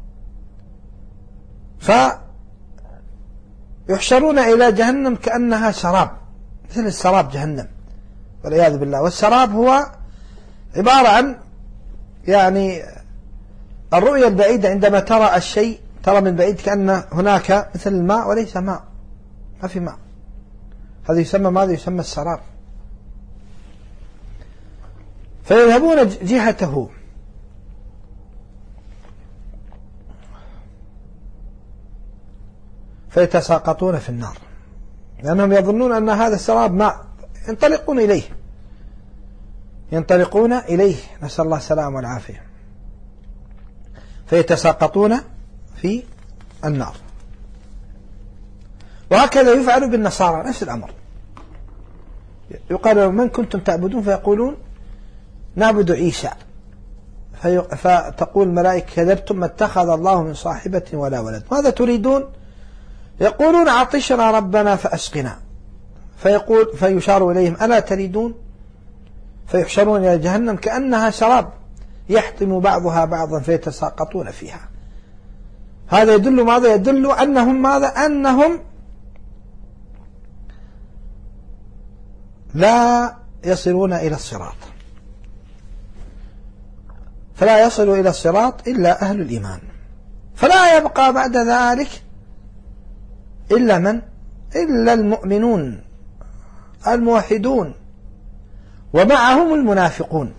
فيحشرون إلى جهنم كأنها سراب، مثل السراب جهنم والعياذ بالله. والسراب هو عبارة عن يعني الرؤية البعيدة، عندما ترى الشيء ترى من بعيد كأن هناك مثل الماء وليس ماء، ما في ماء. هذا يسمى ماذا؟ يسمى السراب. فيذهبون جهته فيتساقطون في النار، لأنهم يظنون أن هذا السراب ماء، ينطلقون إليه، نسأل الله السلامة والعافية. فيتساقطون في النار. وهكذا يفعل بالنصارى نفس الأمر. يقال: من كنتم تعبدون؟ فيقولون: نعبد عيسى. فتقول الملائكة: كذبتم، ما اتخذ الله من صاحبة ولا ولد. ماذا تريدون؟ يقولون: عطشنا ربنا فأسقنا. فيشار إليهم: ألا تريدون؟ فيحشرون إلى جهنم كأنها سراب يحطم بعضها بعضا فيتساقطون فيها. هذا يدل ماذا؟ يدل أنهم ماذا؟ أنهم لا يصلون إلى الصراط، فلا يصل إلى الصراط إلا أهل الإيمان. فلا يبقى بعد ذلك إلا من؟ إلا المؤمنون الموحدون، ومعهم المنافقون،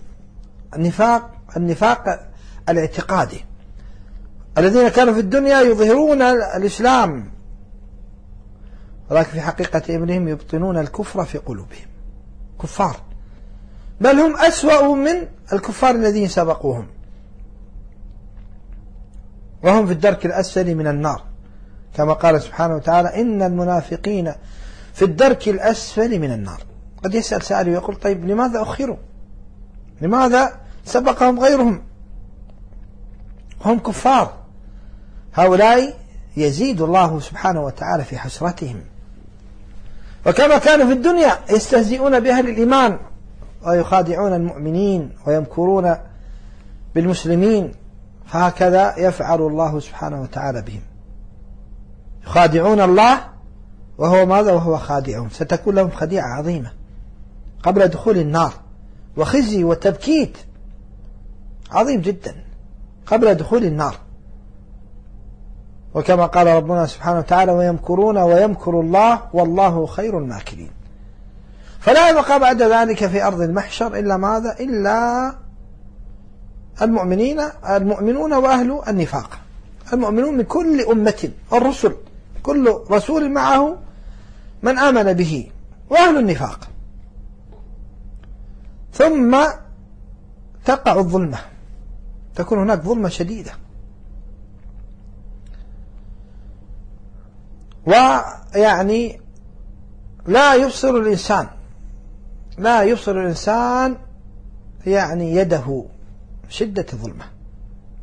النفاق الاعتقادي، الذين كانوا في الدنيا يظهرون الإسلام، ولكن في حقيقة أمرهم يبطنون الكفر في قلوبهم، كفار، بل هم أسوأ من الكفار الذين سبقوهم، وهم في الدرك الأسفل من النار، كما قال سبحانه وتعالى: إن المنافقين في الدرك الأسفل من النار. قد يسأل سائل ويقول: طيب لماذا أخروا؟ لماذا سبقهم غيرهم؟ هم كفار. هؤلاء يزيد الله سبحانه وتعالى في حسرتهم. وكما كانوا في الدنيا يستهزئون بأهل الإيمان ويخادعون المؤمنين ويمكرون بالمسلمين، فهكذا يفعل الله سبحانه وتعالى بهم، يخادعون الله وهو ماذا؟ وهو خادعهم. ستكون لهم خديعة عظيمة قبل دخول النار، وخزي وتبكيت عظيم جدا قبل دخول النار. وكما قال ربنا سبحانه وتعالى: ويمكرون ويمكر الله والله خير الماكرين. فلا يبقى بعد ذلك في أرض المحشر إلا ماذا؟ إلا المؤمنون وأهل النفاق. المؤمنون من كل أمة، الرسل كل رسول معه من آمن به، وأهل النفاق. ثم تقع الظلمة، تكون هناك ظلمة شديدة، ويعني لا يبصر الإنسان يعني يده، شدة الظلمة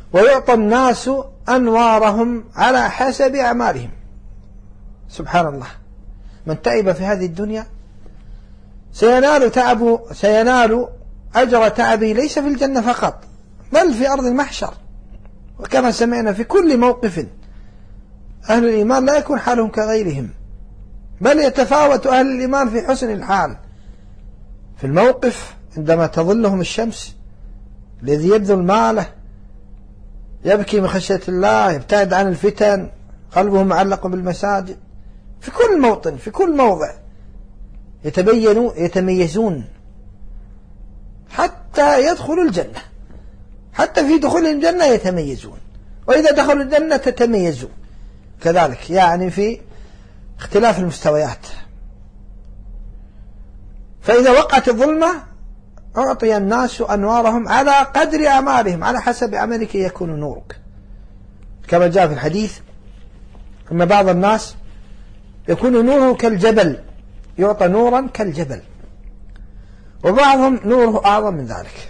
ويعطى الناس أنوارهم على حسب أعمالهم. سبحان الله، من تعب في هذه الدنيا سينال أجر تعبه ليس في الجنة فقط، بل في أرض المحشر. وكما سمعنا في كل موقف أهل الإيمان لا يكون حالهم كغيرهم، بل يتفاوت أهل الإيمان في حسن الحال. في الموقف عندما تظلهم الشمس، الذي يبذل ماله يبكي من خشية الله، يبتعد عن الفتن، قلبه معلق بالمساجد، في كل موطن في كل موضع يتميزون حتى يدخلوا الجنة، حتى في دخول الجنة يتميزون، وإذا دخلوا الجنة تتميزون كذلك، يعني في اختلاف المستويات. فإذا وقعت الظلمة أعطي الناس أنوارهم على قدر أعمالهم، على حسب عملك يكون نورك، كما جاء في الحديث أن بعض الناس يكون نوره كالجبل، يعطى نورا كالجبل، وبعضهم نوره أعظم من ذلك،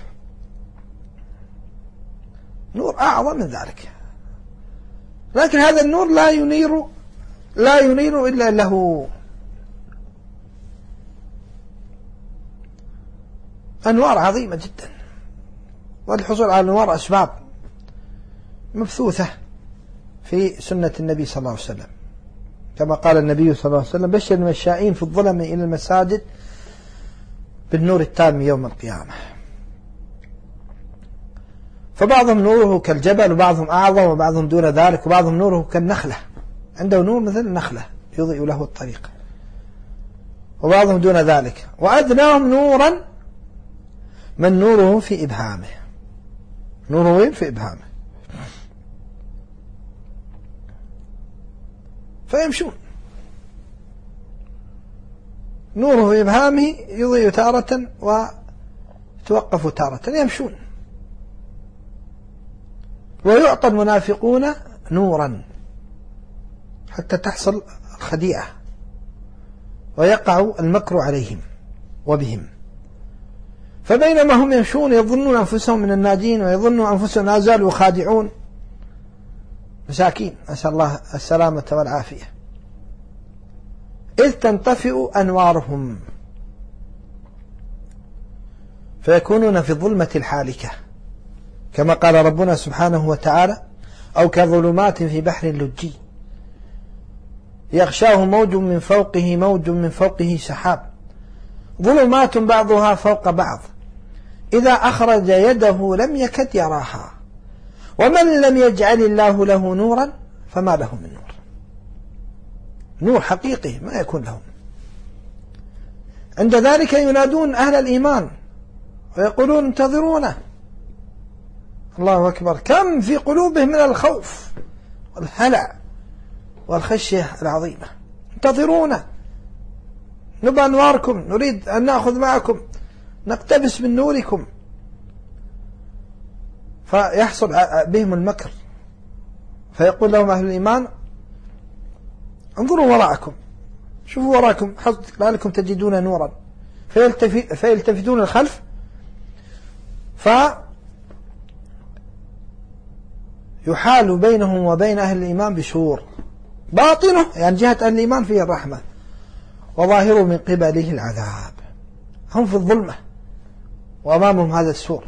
نور أعظم من ذلك، لكن هذا النور لا ينير إلا له أنوار عظيمة جدا. والحصول على الأنوار أسباب مبثوثة في سنة النبي صلى الله عليه وسلم، كما قال النبي صلى الله عليه وسلم: بشر المشائين في الظلم إلى المساجد بالنور التام يوم القيامة. فبعضهم نوره كالجبل، وبعضهم أعظم، وبعضهم دون ذلك، وبعضهم نوره كالنخلة، عنده نور مثل النخلة يضيء له الطريق، وبعضهم دون ذلك، وأدناهم نورا من نوره في إبهامه، نوره في إبهامه، فيمشون، نوره في إبهامه يضيء تارة وتوقف تارة، يمشون. ويعطى المنافقون نورا حتى تحصل الخديعة ويقع المكر عليهم وبهم، فبينما هم يمشون يظنون أنفسهم من الناجين، ويظنون أنفسهم لا زالوا خادعون، مساكين، أسأل الله السلامة والعافية، إذ تنطفئ أنوارهم فيكونون في الظلمة الحالكة، كما قال ربنا سبحانه وتعالى: أو كظلمات في بحر لجي يغشاه موج من فوقه موج من فوقه سحاب ظلمات بعضها فوق بعض إذا أخرج يده لم يكد يراها ومن لم يجعل الله له نورا فما له من نور. نور حقيقي ما يكون لهم. عند ذلك ينادون أهل الإيمان ويقولون: انتظرونا. الله أكبر، كم في قلوبهم من الخوف والهلع والخشية العظيمة. انتظرونا نبى أنواركم، نريد أن نأخذ معكم، نقتبس من نوركم. فيحصل بهم المكر، فيقول لهم أهل الإيمان: انظروا وراءكم، شوفوا وراءكم لعلكم تجدون نورا. فيلتفتون الخلف يحال بينهم وبين أهل الإيمان بسور باطنه، يعني جهة أهل الإيمان فيه الرحمة، وظاهره من قبله العذاب. هم في الظلمة وأمامهم هذا السور.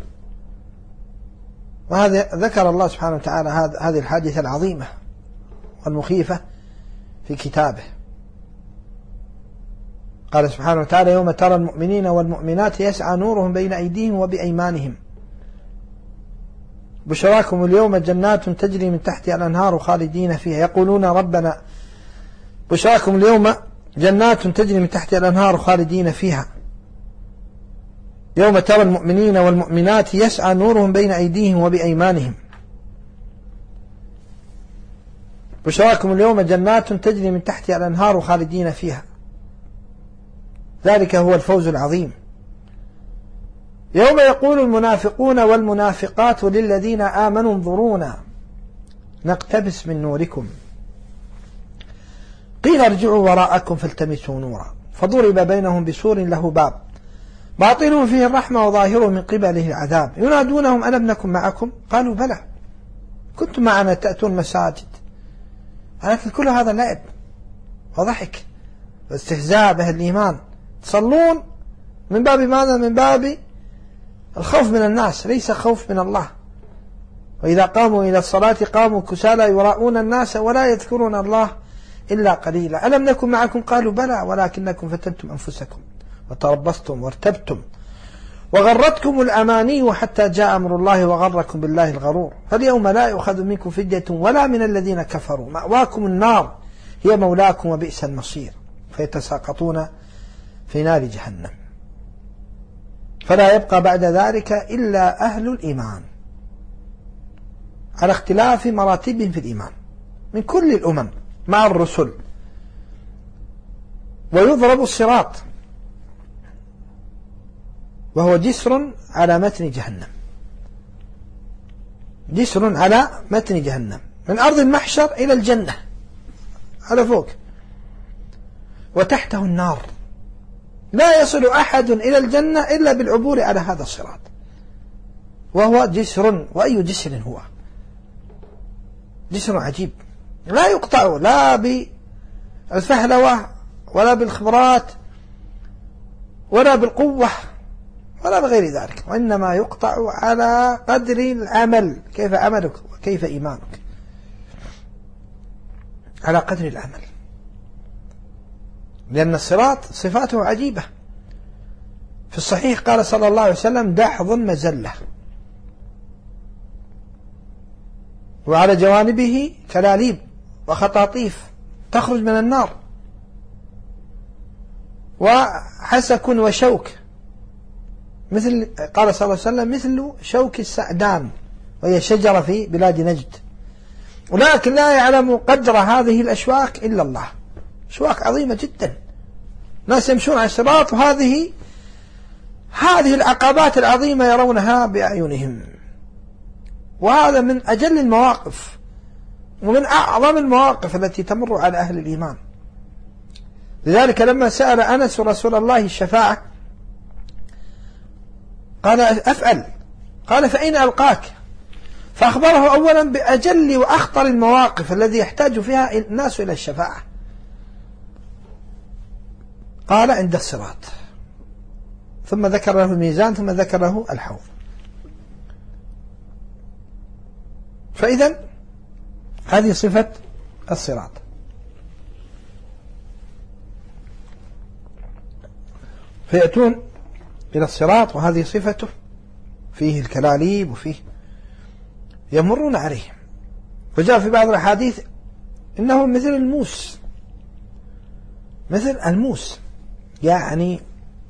وهذا ذكر الله سبحانه وتعالى هذه الحادثة العظيمة والمخيفة في كتابه. قال سبحانه وتعالى: يوم ترى المؤمنين والمؤمنات يسعى نورهم بين أيديهم وبأيمانهم بشراكم اليوم جنات تجري من تحتها الأنهار خالدين فيها يقولون ربنا بشراكم اليوم جنات تجري من تحتها الأنهار خالدين فيها يوم ترى المؤمنين والمؤمنات يسعى نورهم بين أيديهم وبأيمانهم بشراكم اليوم جنات تجري من تحتها الأنهار خالدين فيها. ذلك هو الفوز العظيم. يوم يقول المنافقون والمنافقات للذين آمنوا انظرونا نقتبس من نوركم قيل ارجعوا وراءكم فالتمسوا نورا فضرب بينهم بسور له باب باطنه فيه الرحمة وظاهره من قبله العذاب ينادونهم ألم نكن معكم قالوا بلى كنتم معنا تأتون مساجد، لكن كل هذا لعب وضحك واستهزاء بأهل الإيمان. تصلون من باب ماذا؟ من باب الخوف من الناس، ليس خوف من الله. وإذا قاموا إلى الصلاة قاموا كسالى يراءون الناس ولا يذكرون الله إلا قليلا. ألم نكن معكم؟ قالوا بلى ولكنكم فتنتم أنفسكم وتربصتم وارتبتم وغرتكم الأماني حتى جاء أمر الله وغركم بالله الغرور. فاليوم لا يؤخذ منكم فدية ولا من الذين كفروا، مأواكم النار هي مولاكم وبئس المصير. فيتساقطون في نار جهنم، فلا يبقى بعد ذلك إلا أهل الإيمان على اختلاف مراتبهم في الإيمان من كل الأمم مع الرسل. ويضرب الصراط وهو جسر على متن جهنم، جسر على متن جهنم من أرض المحشر إلى الجنة على فوق، وتحته النار. لا يصل أحد إلى الجنة إلا بالعبور على هذا الصراط، وهو جسر. وأي جسر هو؟ جسر عجيب لا يقطع لا بالفهلوة ولا بالخبرات ولا بالقوة ولا بغير ذلك، وإنما يقطع على قدر العمل. كيف عملك وكيف إيمانك؟ على قدر العمل، لأن الصراط صفاته عجيبة. في الصحيح قال صلى الله عليه وسلم: دحض مزلة، وعلى جوانبه كلاليب وخطاطيف تخرج من النار، وحسك وشوك، مثل قال صلى الله عليه وسلم مثل شوك السعدان، وهي شجرة في بلاد نجد. ولكن لا يعلم قدر هذه الأشواك إلا الله. أشواك عظيمة جدا، ناس يمشون على الصراط، وهذه العقبات العظيمة يرونها بأعينهم. وهذا من أجل المواقف ومن أعظم المواقف التي تمر على أهل الإيمان. لذلك لما سأل أنس رسول الله الشفاعة قال: أفعل. قال: فأين ألقاك؟ فأخبره أولا بأجل وأخطر المواقف الذي يحتاج فيها الناس إلى الشفاعة. قال: عند الصراط، ثم ذكر له الميزان، ثم ذكر له الحوض. فإذا هذه صفة الصراط. فيأتون إلى الصراط وهذه صفته، فيه الكلاليب وفيه يمرون عليه. وجاء في بعض الأحاديث إنه مثل الموس، مثل الموس، يعني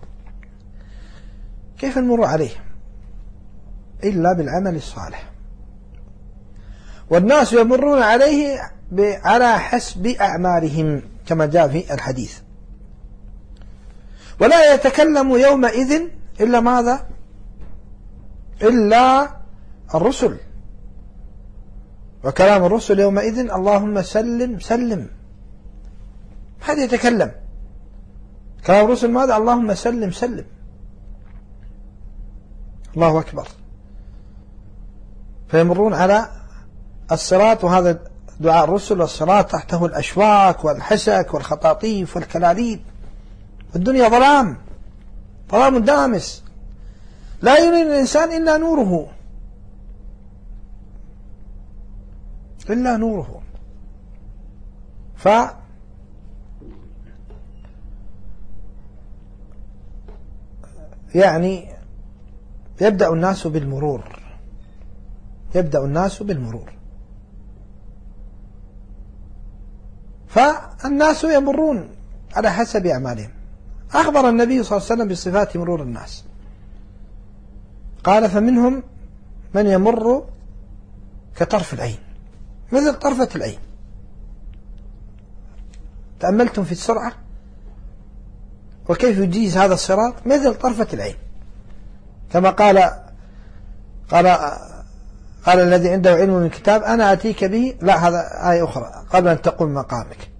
كيف نمر عليه إلا بالعمل الصالح. والناس يمرون عليه على حسب أعمالهم كما جاء في الحديث. ولا يتكلم يومئذ إلا ماذا؟ إلا الرسل. وكلام الرسل يومئذ: اللهم سلم سلم. هذا يتكلم كلام الرسل ماذا؟ اللهم سلم سلم. الله أكبر. فيمرون على الصراط، وهذا دعاء الرسل. والصراط تحته الأشواك والحسك والخطاطيف والكلاليب، والدنيا ظلام، ظلام دامس لا يري الإنسان إلا نوره، إلا نوره. يعني يبدأ الناس بالمرور، يبدأ الناس بالمرور. فالناس يمرون على حسب أعمالهم. أخبر النبي صلى الله عليه وسلم بصفات مرور الناس، قال: فمنهم من يمر كطرف العين، مثل طرفة العين. تأملتم في السرعة وكيف يجيز هذا الصراط؟ مثل طرفة العين، كما قال الذي عنده علم من الكتاب أنا أتيك به. لا، هذا آية أخرى، قبل أن تقوم مقامك.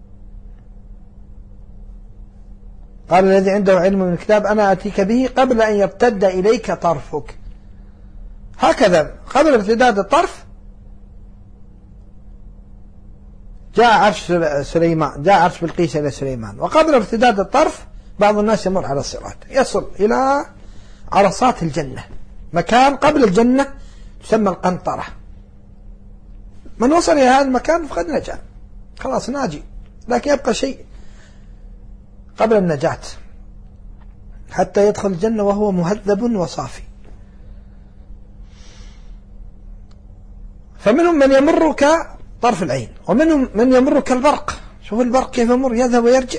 قال الذي عنده علم من الكتاب أنا أتيك به قبل أن يرتد إليك طرفك. هكذا قبل ارتداد الطرف جاء عرش سليمان، جاء عرش بلقيس إلى سليمان، وقبل ارتداد الطرف بعض الناس يمر على الصراط يصل إلى عرصات الجنة، مكان قبل الجنة تسمى القنطرة. من وصل إلى هذا المكان فقد نجا، خلاص ناجي، لكن يبقى شيء قبل النجاة حتى يدخل الجنة وهو مهذب وصافي. فمنهم من يمر كطرف العين، ومنهم من يمر كالبرق. شوف البرق كيف يمر، يذهب ويرجع.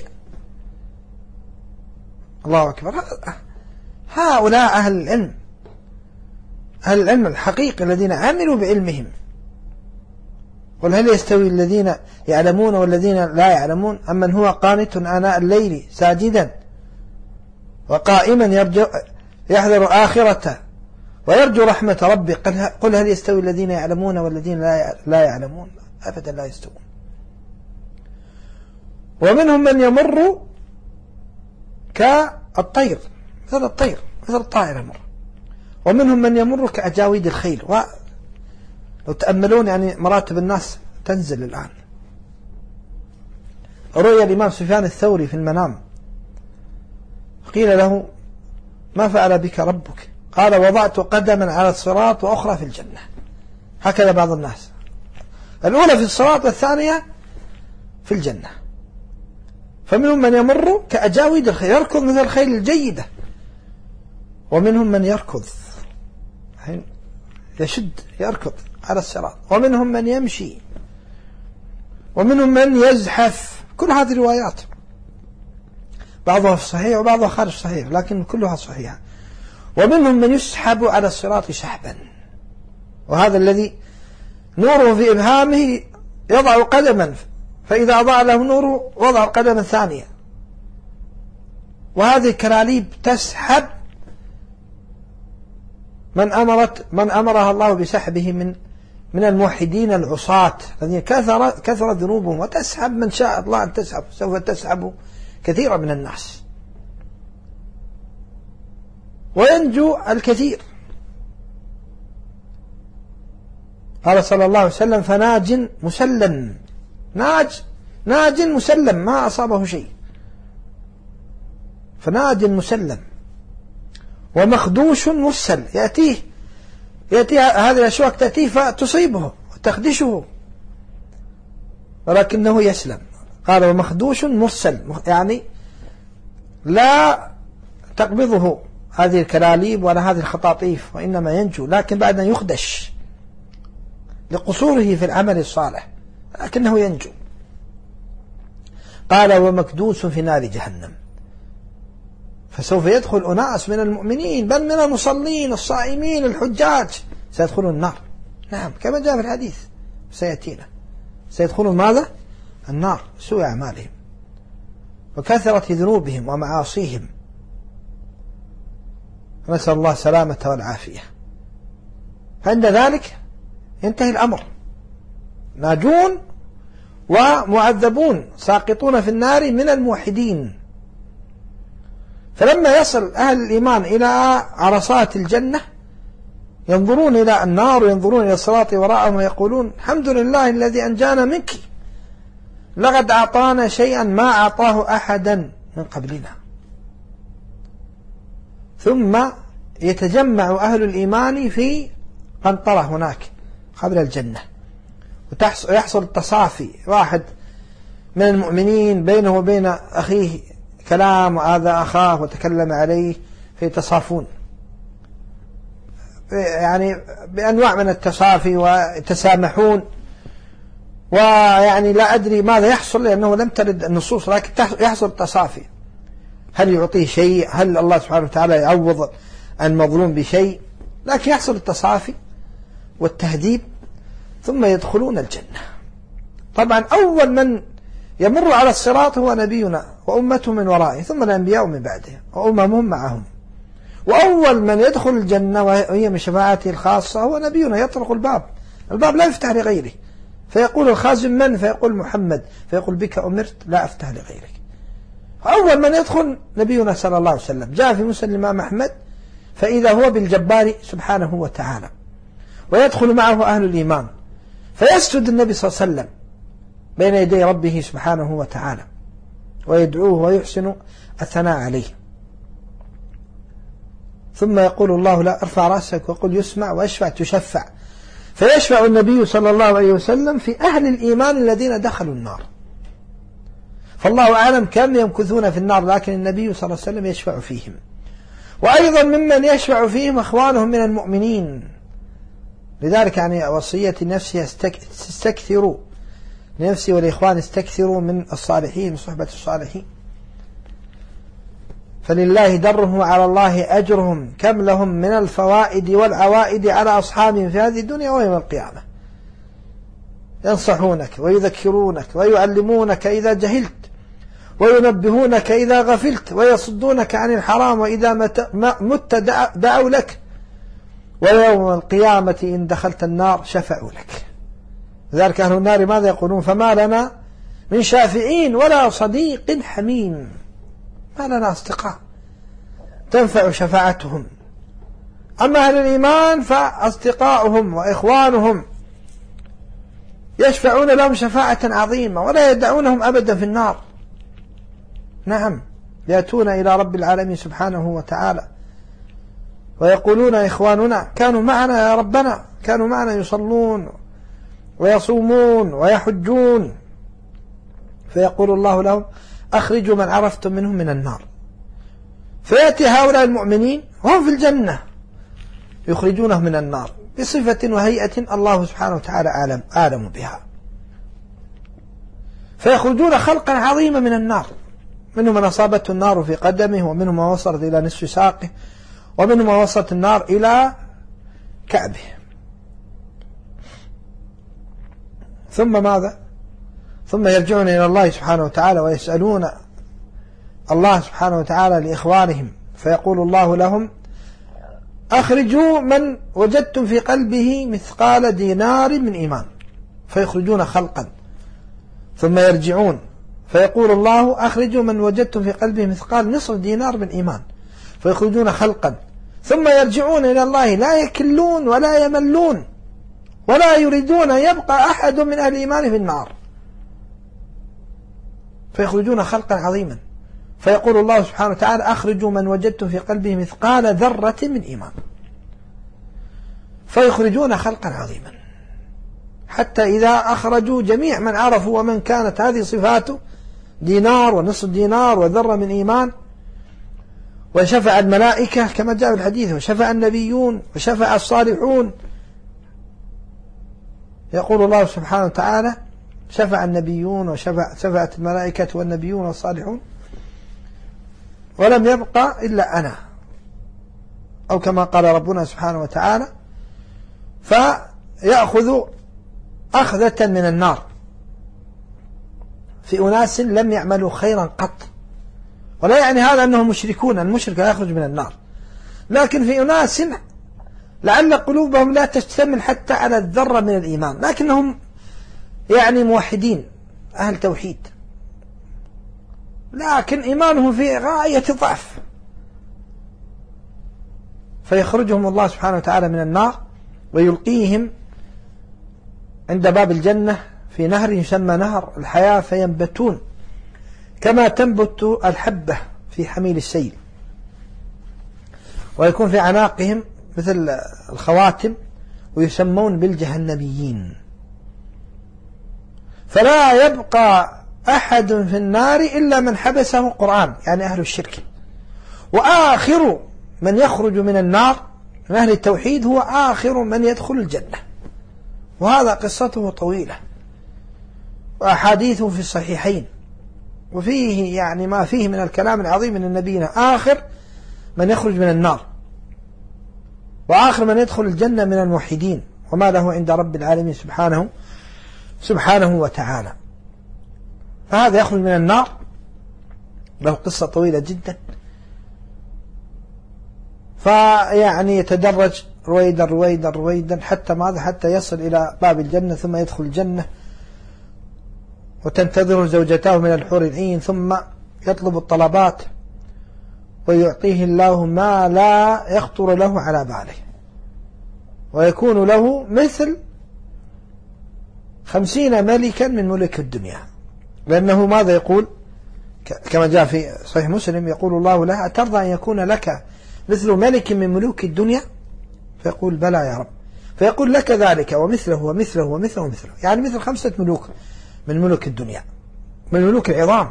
الله أكبر. هؤلاء أهل العلم، أهل العلم الحقيقي الذين عملوا بعلمهم. قل هل يستوي الذين يعلمون والذين لا يعلمون أم من هو قانت آناء الليل ساجدا وقائما يحذر آخرته ويرجو رحمة ربه. قل هل يستوي الذين يعلمون والذين لا يعلمون؟ أبدا لا يستوون. ومنهم من يمر كالطير، مثل الطير، مثل الطائر يمر. ومنهم من يمر كأجاويد الخيل. لو تأملون يعني مراتب الناس تنزل الآن. رؤيا الإمام سفيان الثوري في المنام، قيل له ما فعل بك ربك؟ قال وضعت قدما على الصراط وأخرى في الجنة. هكذا بعض الناس، الأولى في الصراط والثانية في الجنة. فمنهم من يمر كأجاويد الخيل، يركض مثل الخيل الجيدة. ومنهم من يركض يشد يركض على الصراط. ومنهم من يمشي، ومنهم من يزحف. كل هذه الروايات بعضها في الصحيح وبعضها خارج الصحيح، لكن كلها صحيحة. ومنهم من يسحب على الصراط سحبا، وهذا الذي نوره في إبهامه يضع قدما، فإذا أضاء له نوره وضع القدم الثانية. وهذه الكلاليب تسحب من أمرها الله بسحبه من الموحدين العصاة الذين كثر ذنوبهم، وتسحب من شاء الله أن تسحب، سوف تسحب كثيرا من الناس وينجو الكثير. قال صلى الله عليه وسلم فناج مسلم، ناج مسلم ما أصابه شيء، فناج مسلم. ومخدوش مرسل، يأتي هذه الأشواك تأتيه فتصيبه وتخدشه ولكنه يسلم. قال ومخدوش مرسل، يعني لا تقبضه هذه الكلاليب ولا هذه الخطاطيف، وإنما ينجو، لكن بعد أن يخدش لقصوره في العمل الصالح، لكنه ينجو. قال ومكدوس في نار جهنم، فسوف يدخل أناس من المؤمنين بل من المصلين الصائمين الحجاج سيدخلون النار. نعم كما جاء في الحديث سيأتينا، سيدخلون ماذا؟ النار، سوء أعمالهم وكثرة ذنوبهم ومعاصيهم، نسأل الله السلامة والعافية. فعند ذلك ينتهي الأمر، ناجون ومعذبون ساقطون في النار من الموحدين. فلما يصل أهل الإيمان إلى عرصات الجنة ينظرون إلى النار وينظرون إلى الصراط وراءهم ويقولون الحمد لله الذي أنجانا منك، لقد أعطانا شيئا ما أعطاه أحدا من قبلنا. ثم يتجمع أهل الإيمان في قنطرة هناك قبل الجنة، ويحصل التصافي، واحد من المؤمنين بينه وبين أخيه كلام وآذى أخاه وتكلم عليه فيتصافون، يعني بأنواع من التصافي ويتسامحون. ويعني لا أدري ماذا يحصل لأنه لم ترد النصوص، لكن يحصل التصافي. هل يعطيه شيء؟ هل الله سبحانه وتعالى يعوض المظلوم بشيء؟ لكن يحصل التصافي والتهذيب، ثم يدخلون الجنة. طبعا أول من يمر على الصراط هو نبينا وأمته من ورائه، ثم الأنبياء من بعده وأممهم معهم. وأول من يدخل الجنة وهي من شفاعته الخاصة هو نبينا، يطرق الباب لا يفتح لغيره، فيقول الخازن من؟ فيقول محمد، فيقول بك أمرت لا أفتح لغيرك. أول من يدخل نبينا صلى الله عليه وسلم، جاء في مسلم الإمام أحمد فإذا هو بالجبار سبحانه وتعالى، ويدخل معه أهل الإيمان، فيسجد النبي صلى الله عليه وسلم بين يدي ربه سبحانه وتعالى ويدعوه ويحسن الثناء عليه. ثم يقول الله لا ارفع رأسك وقل يسمع واشفع تشفع، فيشفع النبي صلى الله عليه وسلم في أهل الإيمان الذين دخلوا النار. فالله أعلم كم يمكثون في النار، لكن النبي صلى الله عليه وسلم يشفع فيهم. وأيضا ممن يشفع فيهم أخوانهم من المؤمنين. لذلك يعني وصية نفسي استكثروا نفسي والإخوان استكثروا من الصالحين، من صحبة الصالحين، فلله درهم وعلى الله أجرهم، كم لهم من الفوائد والعوائد على أصحابهم في هذه الدنيا ويوم القيامة. ينصحونك ويذكرونك ويعلمونك إذا جهلت، وينبهونك إذا غفلت، ويصدونك عن الحرام، وإذا مت دعوا لك، ويوم القيامة إن دخلت النار شفعوا لك. لذلك أهل النار ماذا يقولون؟ فما لنا من شافعين ولا صديق حميم. ما لنا أصدقاء تنفع شفاعتهم. أما أهل الإيمان فأصدقاؤهم وإخوانهم يشفعون لهم شفاعة عظيمة ولا يدعونهم أبدا في النار. نعم، يأتون إلى رب العالمين سبحانه وتعالى ويقولون إخواننا كانوا معنا يا ربنا، كانوا معنا يصلون ويصومون ويحجون، فيقول الله لهم أخرجوا من عرفتم منهم من النار. فيأتي هؤلاء المؤمنين وهم في الجنة يخرجونهم من النار بصفة وهيئة الله سبحانه وتعالى أعلم بها. فيخرجون خلقا عظيما من النار، منهم من أصابته النار في قدمه، ومنهم من وصلت إلى نصف ساقه، ومنهم من وصلت النار إلى كعبه. ثم ماذا؟ ثم يرجعون إلى الله سبحانه وتعالى ويسألون الله سبحانه وتعالى لإخوانهم، فيقول الله لهم أخرجوا من وجدتم في قلبه مثقال دينار من إيمان، فيخرجون خلقا. ثم يرجعون فيقول الله أخرجوا من وجدتم في قلبه مثقال نصف دينار من إيمان، فيخرجون خلقا. ثم يرجعون إلى الله لا يكلون ولا يملون ولا يريدون يبقى أحد من أهل الإيمان في النار، فيخرجون خلقا عظيما. فيقول الله سبحانه وتعالى أخرجوا من وجدتم في قلبه مثقال ذرة من إيمان، فيخرجون خلقا عظيما، حتى إذا أخرجوا جميع من عرفوا ومن كانت هذه صفاته دينار ونصف دينار وذرة من إيمان، وشفع الملائكة كما جاء في الحديث، وشفع النبيون وشفع الصالحون. يقول الله سبحانه وتعالى شفع النبيون وشفعت الملائكة والنبيون والصالحون ولم يبقى إلا أنا، أو كما قال ربنا سبحانه وتعالى فيأخذ أخذة من النار في أناس لم يعملوا خيرا قط. ولا يعني هذا أنهم مشركون، المشرك لا يخرج من النار، لكن في أناس لعل قلوبهم لا تشتمل حتى على الذرة من الإيمان، لكنهم يعني موحدين أهل توحيد، لكن إيمانهم في غاية ضعف، فيخرجهم الله سبحانه وتعالى من النار ويلقيهم عند باب الجنة في نهر يسمى نهر الحياة، فينبتون كما تنبت الحبة في حميل السيل، ويكون في أعناقهم مثل الخواتم، ويسمون بالجهنميين. فلا يبقى أحد في النار إلا من حبسه القرآن، يعني أهل الشرك. وآخر من يخرج من النار من أهل التوحيد هو آخر من يدخل الجنة، وهذا قصته طويلة وأحاديثه في الصحيحين، وفيه يعني ما فيه من الكلام العظيم من نبينا آخر من يخرج من النار، وآخر من يدخل الجنة من الموحدين، وما له عند رب العالمين سبحانه وتعالى. فهذا يخرج من النار له قصة طويلة جدا، فيعني يتدرج رويدا حتى ماذا؟ حتى يصل إلى باب الجنة، ثم يدخل الجنة وتنتظر زوجته من الحور العين، ثم يطلب الطلبات ويعطيه الله ما لا يخطر له على باله، ويكون له مثل 50 ملكا من ملك الدنيا. لأنه ماذا يقول كما جاء في صحيح مسلم، يقول الله له: أترضى أن يكون لك مثل ملك من ملوك الدنيا؟ فيقول: بلى يا رب. فيقول: لك ذلك ومثله ومثله ومثله ومثله، يعني مثل 5 ملوك من ملوك الدنيا، من ملوك العظام.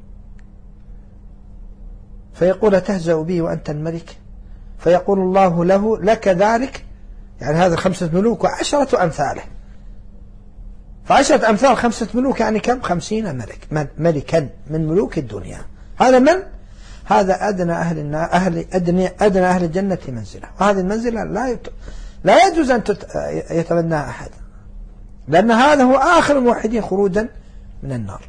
فيقول: تهزأ بي وأنت الملك؟ فيقول الله له: لك ذلك، يعني هذا 5 ملوك و10 أمثاله. ف10 أمثال 5 ملوك يعني كم؟ 50 ملكا من ملوك الدنيا. هذا من؟ هذا أدنى أدنى أهل الجنة منزلة. وهذه المنزلة لا يجوز أن يتمناها أحد، لأن هذا هو آخر الموحدين خروجا من النار.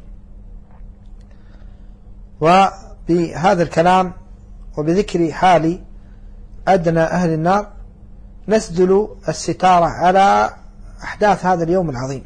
وبهذا الكلام وبذكر حال أدنى أهل النار نسدل الستارة على أحداث هذا اليوم العظيم،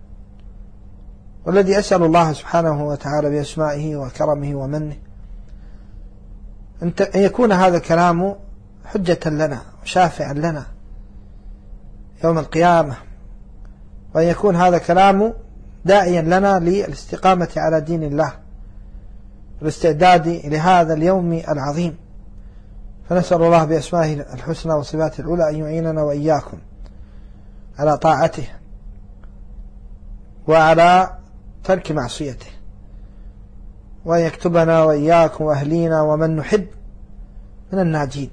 والذي أسأل الله سبحانه وتعالى بأسمائه وكرمه ومنه أن يكون هذا الكلام حجة لنا وشافعا لنا يوم القيامة، وأن يكون هذا الكلام داعيا لنا للاستقامة على دين الله والاستعداد لهذا اليوم العظيم. فنسأل الله بأسمائه الحسنى وصفاته العلى أن يعيننا وإياكم على طاعته وعلى ترك معصيته، وأن يكتبنا وإياكم وأهلينا ومن نحب من الناجين،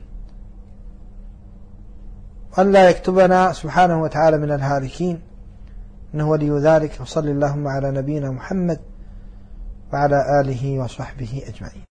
وأن لا يكتبنا سبحانه وتعالى من الهالكين، إنه ولي ذلك. وصل اللهم على نبينا محمد وعلى آله وصحبه أجمعين.